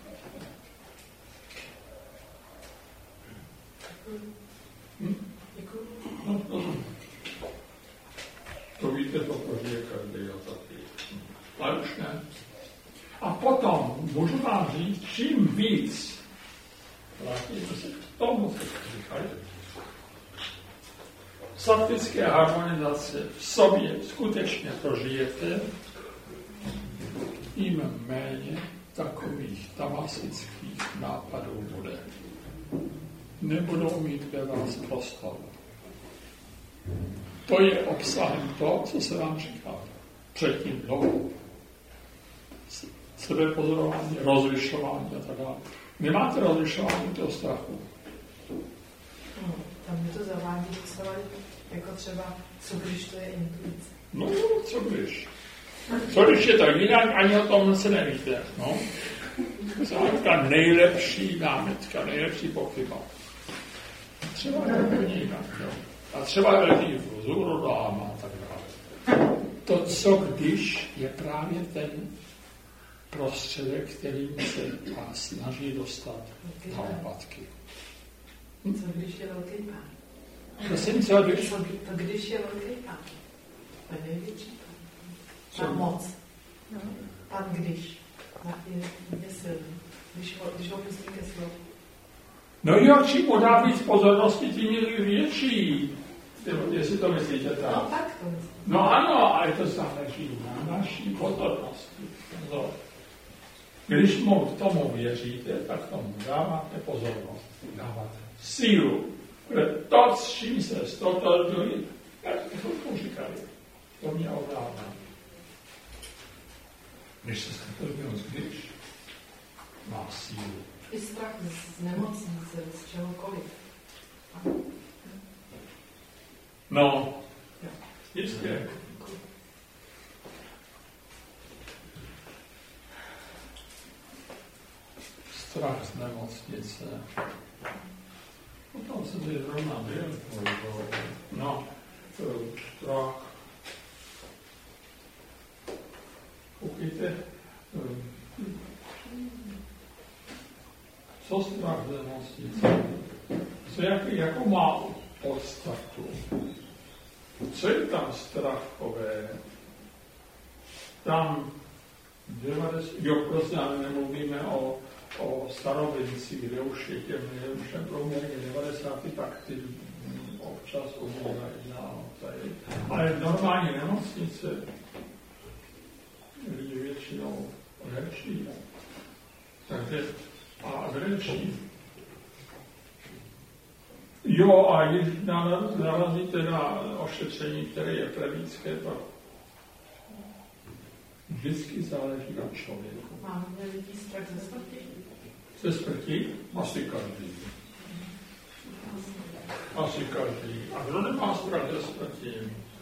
To víte, to prožije každý taky. Ale už ne. A potom můžu vám říct, čím víc vrátíme se k tomu, co říkají. Sattvické harmonizace v sobě skutečně prožijete, tím méně takových tamasických nápadů bude. Nebudou mít ve vás prostor. To je obsahem toho, co se vám říká předtím dlouho. Sebepozorování, rozlišování a tak dále. Nemáte rozlišování toho strachu. Tam mě to zavádí představit, jako třeba, co když to je intuice. No, co když? Co když je tak jinak, ani o tom se nevíte. No. Záležka nejlepší námitka, nejlepší pochyba. Třeba je úplně jinak. Jo. A třeba velký vzůru dáma a tak dále. To, co když, je právě ten prostředek, kterým se vás snaží dostat na opatky. Co když je velký pán? Co když? To když je velký pán. To je největší pán. Má moc. Pán když. Je silný. Když ho pustí ke slovu. No jo, čím mu dá víc pozornosti, tím je větší. Jestli to myslíte tak. No tak to myslím. No ano, ale to záleží na naší pozornosti. Když mu tomu věříte, tak tomu dáváte pozornost. Dáváte sílu. To, s čím se ztotožňují, jak to říkali, to mě ovládá. Když se ztotožňují, když má sílu. I strach z nemocnice, z čehokoliv. No, jistě. Strach z nemocnice. No tam jsem si zrovna byl. No, strach. Koukejte, co strach z nemocnice? Co jako má podstatu? Co je tam strachové? Tam 90, prostě nemluvíme o starověnci, kde už je těm všem průměrně 90, tak ty občas umírají, ale normální nemocnice lidi většinou řečí. Takže a řečí. Jo, a když narazíte na ošetření, které je plebické, tak vždycky záleží na člověku. Máme lidí strach ze smrti? Ze smrti? Asi každý. Asi každý. A kdo nemá strach ze smrti?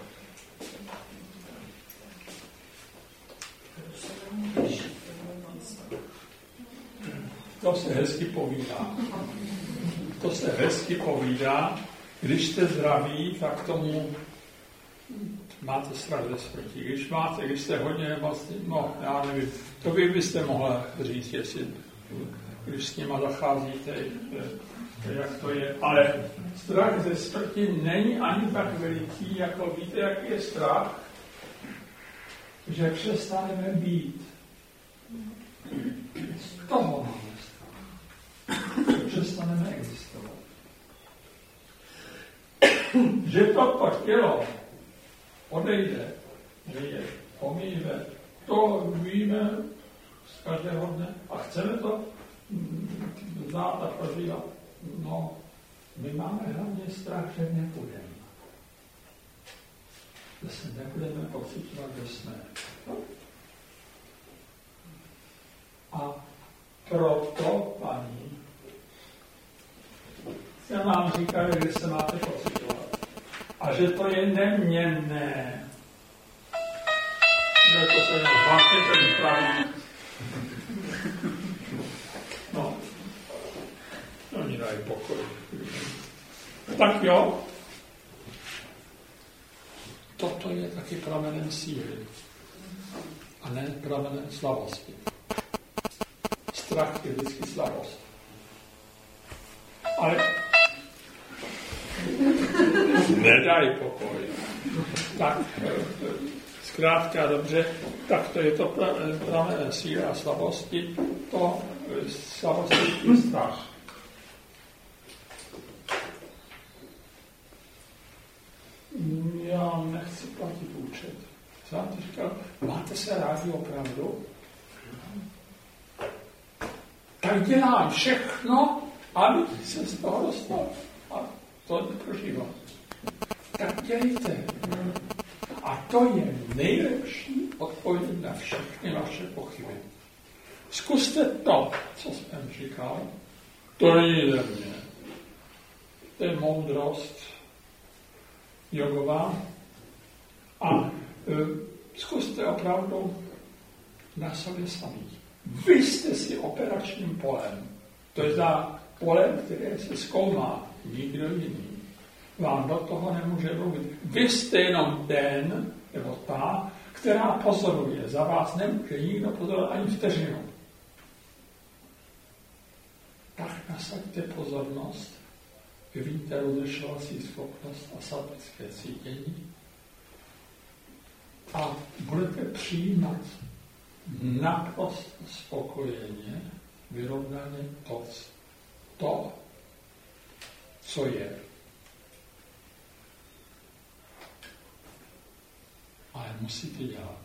To se hezky povídá. To se hezky povídá. Když jste zdraví, tak tomu máte strach ze smrti. Když jste hodně nemocný, no, já nevím, to byste mohla říct, jestli, když s nima zacházíte, jak to je. Ale strach ze smrti není ani tak veliký, jako víte, jaký je strach, že přestaneme být. Z toho máme strach. Že přestaneme existovat. Že toto tělo odejde, že je pomíjivé, to víme z každého dne a chceme to znát a prožívat. No, my máme hlavně strach, že nebudeme. Že se nebudeme pocitovat, že jsme. A proto, paní, jsem vám říkal, že se máte pocitovat. A že to je neměnné. Že to se vlastně ten pravý. No. Oni dají pokoj. Tak jo. Toto je taky pramenem síly. a ne pramenem slabosti. Strach je vždycky slabost. Ale nedaj pokoj. Tak zkrátka dobře, tak to je to pramen síly a slabosti, to slabosti je strach. Já nechci platit účet. Jsem to říkal, máte se rádi opravdu? Tak dělám všechno, aby se z toho dostal. A to neprožívám. Tak dělejte. A to je nejlepší odpověď na všechny vaše pochyby. Zkuste to, co jsem říkal. To není ze mě. To je moudrost jogová. A zkuste opravdu na sobě samý. Vy jste si operačním polem. To je za polem, které se zkoumá. Nikdo jiný vám do toho nemůže mluvit. Vy jste jenom ten, nebo ta, která pozoruje. Za vás nemůže nikdo pozorovat ani vteřinu. Tak nasaďte pozornost, vyvíjte rozlišovací schopnost a sabické cítění a budete přijímat naprosto spokojeně, vyrovnaně to, co je. Ale musíte dělat.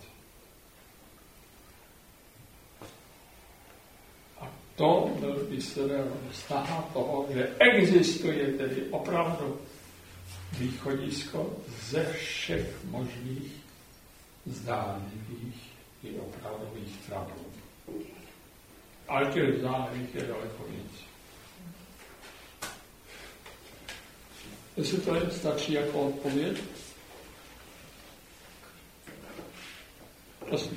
A to byl výsledek snaha toho, že existuje tedy opravdu východisko ze všech možných zdánlivých i opravdových trablů. Ale těch zdánlivých je daleko víc. Jestli to stačí jako odpověď? Prosím.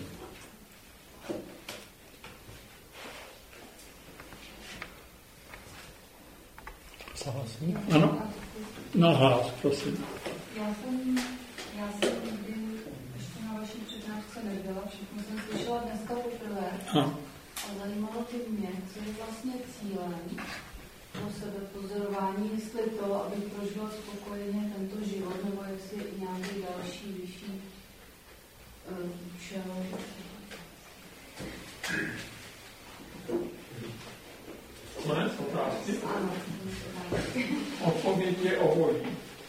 Souhlasím? Ano? Nahlas, prosím. Já jsem někdy ještě na vaší přednášce nebyla, všechno jsem slyšela dneska poprvé. A zajímalo by mě, co je vlastně cílem pro sebepozorování, jestli to, aby prožila spokojeně tento život, nebo jestli i nějaký další vyšší účel. Konec otázky? Odpověď je obojí.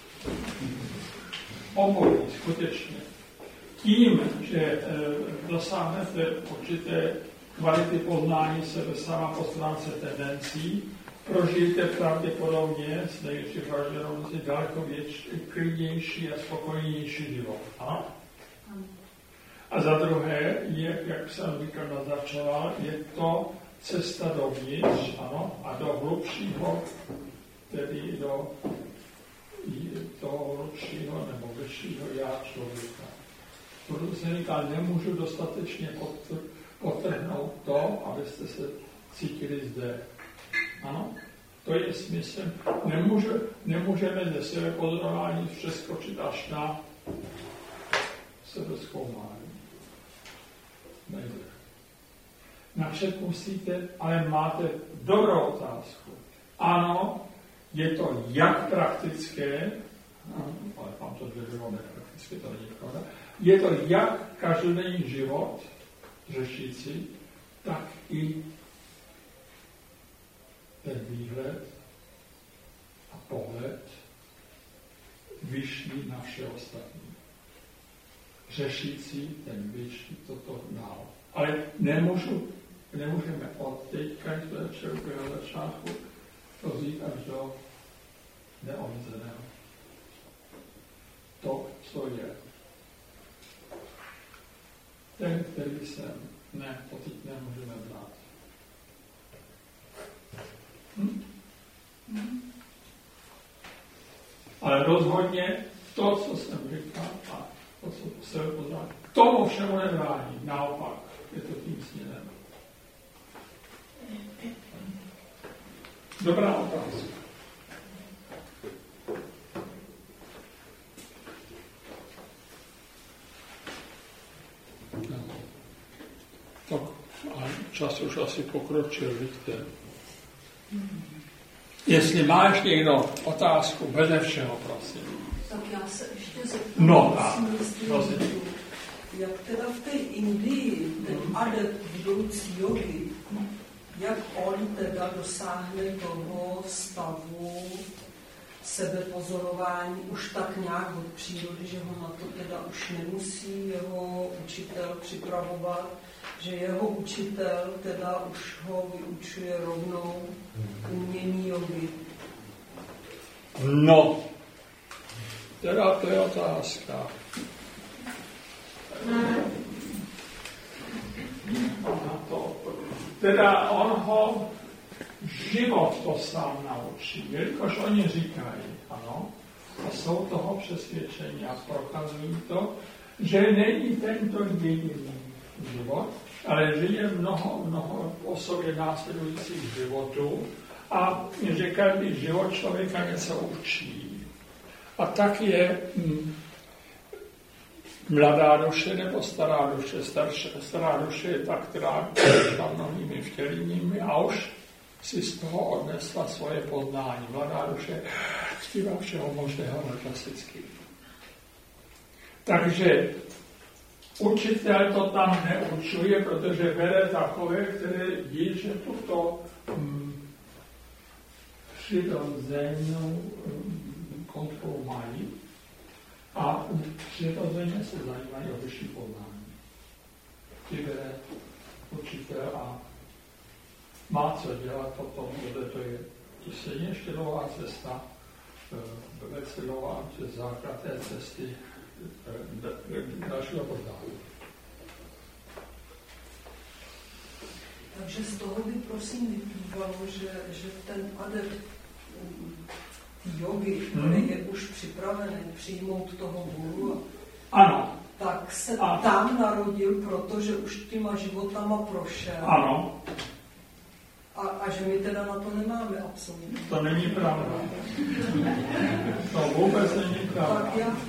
Obojí, skutečně. Tím, že dosáhnete určité kvality poznání sebe sama po stránce tendencí, prožijete pravděpodobně s největší pravděpodobností daleko klidnější a spokojenější život. Ano? A za druhé, jak jsem říkal na začátku, je to cesta dovnitř, ano, a do hlubšího, tedy do toho hlubšího nebo vyššího já člověka. Proto se říká, nemůžu dostatečně potrhnout to, abyste se cítili zde. Ano, to je smysl. Nemůžeme ze sebepozorování přeskočit až na sebezkoumání. Nejde. Napřed musíte, ale máte dobrou otázku. Ano, je to jak praktické, ale tam to bylo nepraktické, to není pravda, je to jak každodenní život řešící, tak i ten výhled a pohled vyšší na vše ostatní. Řešící ten vyšší toto dál. Ale nemůžeme od teďka, to je všeho začátku, to vzít až do neomezeného. To, co je. Ten, který jsem, ne, to teď nemůžeme brát. Ale rozhodně to, co jsem říkal, a to, co se poznal, tomu všemu nebrání. Naopak, je to tím směrem. Dobrá otázka. No. čas už asi pokročil, víte. Jestli máš někdo otázku, beze všeho, prosím. Tak já se ještě zeptám. No, prosím. Jak teda v té Indii, ten adept budoucí jogy, jak on teda dosáhne toho stavu sebepozorování už tak nějak od přírody, že ho na to teda už nemusí jeho učitel připravovat, že jeho učitel teda už ho vyučuje rovnou umění jogy. No, teda to je otázka. Teda on ho život to sám naučí, jelikož oni říkají, ano, a jsou toho přesvědčení a prokazují to, že není tento jediný život, ale že je mnoho po sobě následujících životů a že každý život člověka něco učí. A tak je mladá duše nebo stará duše. Stará duše je ta, která prošla mnohými vtěleními a už si z toho odnesla svoje poznání. Mladá duše chtěla všeho možného na klasický. Takže učitel to tam neučuje, protože bere takové, které ví, že tuto přirozenou kontrolu mají a přirozeně se zajímají o vyšší poznání. Ty bere učitel a má co dělat potom, protože to je stejně ještě dlouhá cesta, velice dlouhá přes základ té cesty dalšího poznání. Takže z toho by prosím vyplývalo, že ten adept jogy, který je už připravený přijmout toho guru, ano. Tak se tam narodil, protože už těma životama prošel. Ano. A že my teda na to nemáme absolutně. To není pravda. To vůbec není pravda. Tak já...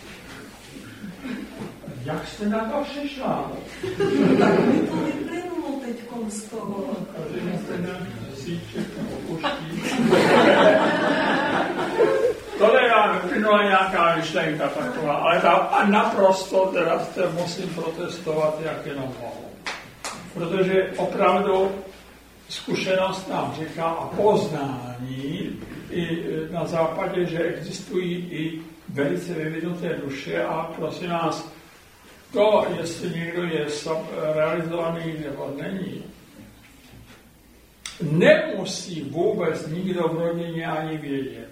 Jak jste na to přišla? Tak mi to vyplynulo teďkom z toho. Každý jste nějaký síček nebo puští. Tohle já vyplynula nějaká myšlenka taková, ale ta naprosto teda musím protestovat, jak jenom mohu. Protože opravdu zkušenost nám říká a poznání i na západě, že existují i velice vyvinuté duše a prosím nás, to, jestli někdo je realizovaný nebo není, nemusí vůbec nikdo v rodině ani vědět.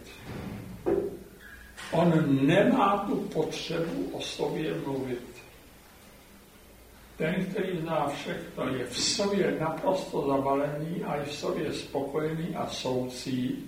On nemá tu potřebu o sobě mluvit. Ten, který zná všechno, je v sobě naprosto zabalený a je v sobě spokojený a soucí.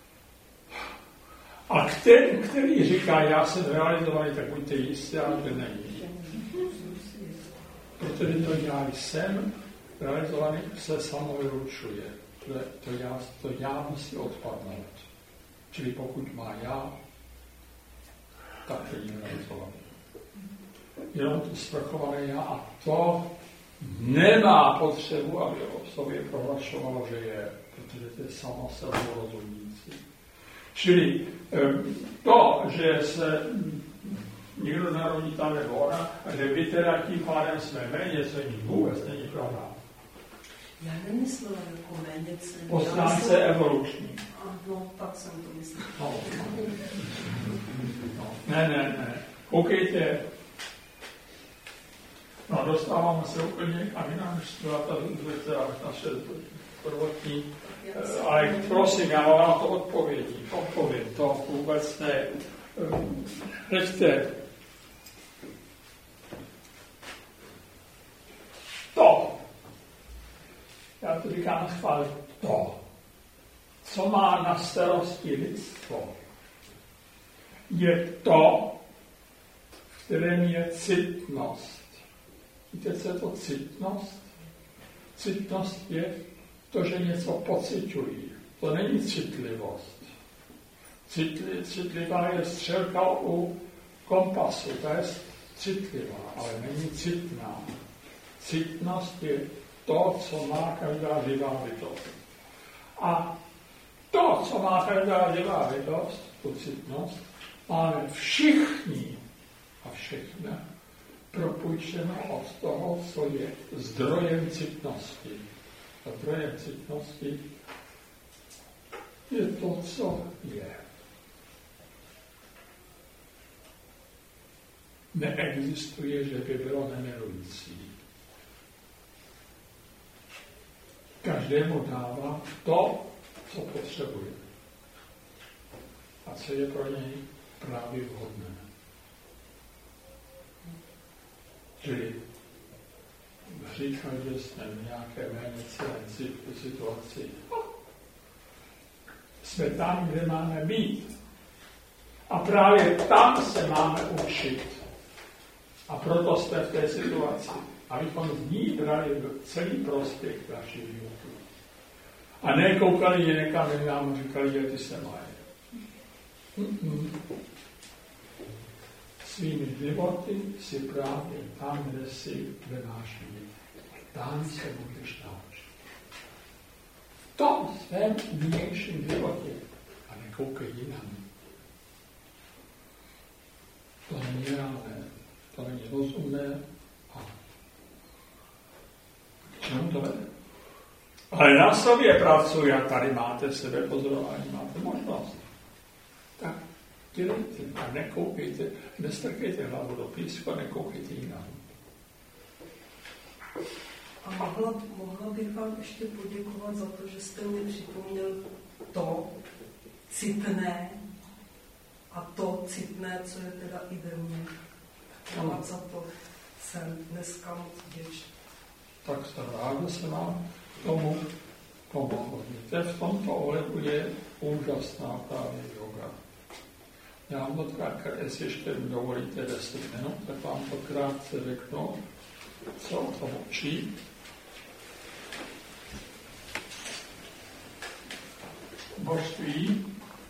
A ten, který říká, já jsem realizovaný, tak buďte jistí, ale to není. Protože to já jsem realizovaný, se samovylučuje. To já musí odpadnout. Čili pokud má já, tak není realizovaný. Jenom to svrchované já a to nemá potřebu, aby o sobě prohlašovalo, že je, protože to je samo sebou rozumící. Čili to, že se někdo narodí tam nebo ona, a že vy teda tím pádem jsme méně cenní, vůbec není pravda. Já nemyslela jako méně cenní. Po stránce evoluční. No, tak jsem to myslela. Ne. Koukejte. No, dostáváme se úplně a jinam, než byla ta naše prvotní. Ale prosím, já mám na to odpověď. To vůbec ne. Řekte, to, já to říkám schválně, to, co má na starosti lidstvo, je to, v kterém je citnost. Víte, co je to citnost? Citnost je to, že něco pociťují. To není citlivost. Citlivá je střelka u kompasu, ta je citlivá, ale není citná. Citnost je to, co má každá živá bytost. A to, co má každá živá bytost, tu citnost, máme všichni a všechna propůjčeno od toho, co je zdrojem citnosti. A zdrojem citnosti je to, co je. Neexistuje, že by bylo nemilující. Každému dává to, co potřebuje. A co je pro něj právě vhodné. Čili v případě jsme v nějaké méně celé situaci. Jsme tam, kde máme být. A právě tam se máme učit. A proto jsme v té situaci. Abychom z ní brali celý prospěch našich životů. A ne koukali někam, jak nám říkali, že ty se mají. Svými životy si právě tam, kde si nemáš být. Tam se budeš naučit. V tom svém vnějším životě. A nekoukej jinam. To není reálné. To není rozumné. K čemu to vede? Ale na sobě pracuji a tady máte sebepozorování, máte možnost. Tak dělejte a nekoukejte, nestrkejte hlavu do písku a nekoukejte jinam. A mohla bych vám ještě poděkovat za to, že jste mi připomněl to citné a to citné, co je teda i ve mně. A za to jsem dneska moc vděčný. Tak jsem rád, že se vám tomu pomohlo. Víte, v tomto ohledu je úžasná právě yoga. Já vám to jestli ještě dovolíte 10 minut, tak vám to krátce řeknu, co o tom učí. Božství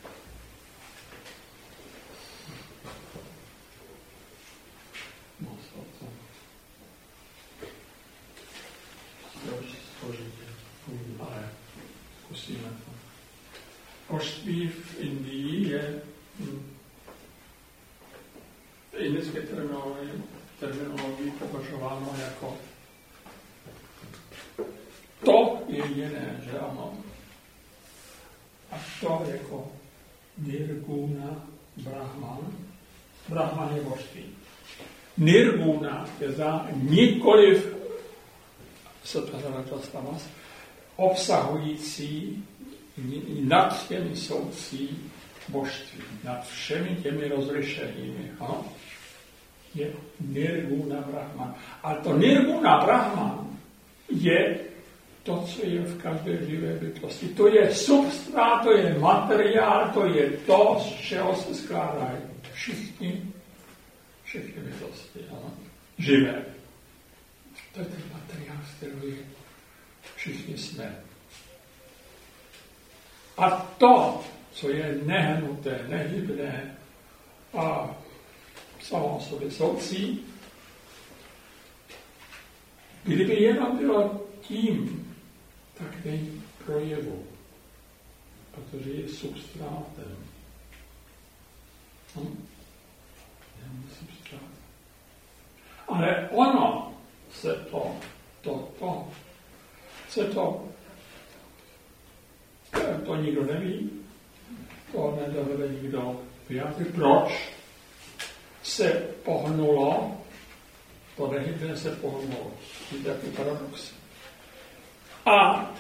ale zkusíme to. Božství v Indii je v indické terminologii považováno jako to jediné, že ano. A to jako Nirguna Brahman. Brahman je božství. Nirguna je nikoliv obsahující nad těmi soucí božství, nad všemi těmi rozlišeními. Ano? Je Nirguna Brahman. A to Nirguna Brahman je to, co je v každé živé bytosti. To je substrát, to je materiál, to je to, z čeho se skládají všechny bytosti. Ano? Živé. To je ten materiál, z kterého všichni jsme. A to, co je nehnuté, nehybné a samo o sobě soucí, kdyby jenom bylo tím, tak není projevu, protože je substrátem. Substrát. Ale ono se to nikdo neví, to nedovede nikdo vyjádřit. Proč se pohnulo, to nehybné se pohnulo. Je takový paradox. A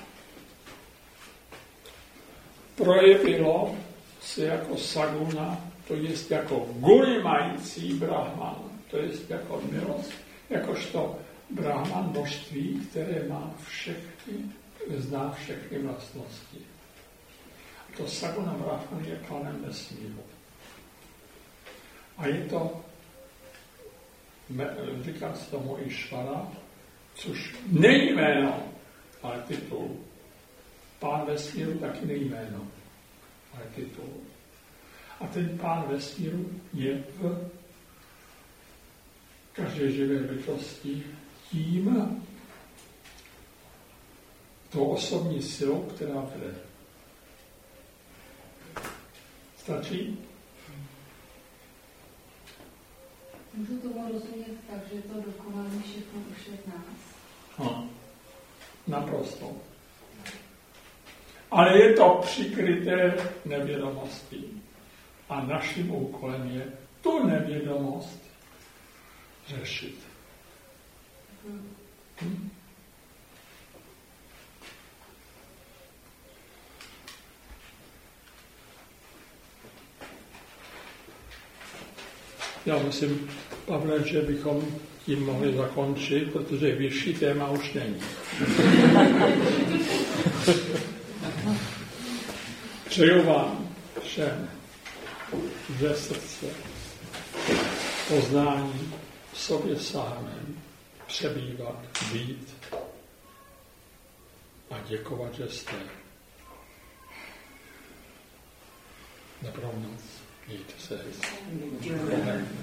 projevilo se jako saguna, to je jako gunimající brahman, to je jako milost, jakožto brahman božství, které má zná všechny vlastnosti. To saguna brahman je panem vesmíru. A je to, říká se tomu Išvara, což není jméno, ale titul. Pán vesmíru taky není jméno, ale titul. A ten pán vesmíru je v každé živé bytosti tím, tou osobní silou, která vede. Stačí? Můžu tomu rozumět tak, že to dokonalé všechno už je v nás? No, naprosto. Ale je to přikryté nevědomostí. A naším úkolem je tu nevědomost řešit. Já myslím, Pavle, že bychom tím mohli zakončit, protože vyšší téma už není. Přeju vám všem ze srdce poznání v sobě samém, přebývat, být a děkovat, že jste. Dobrou noc. Mějte se hezky.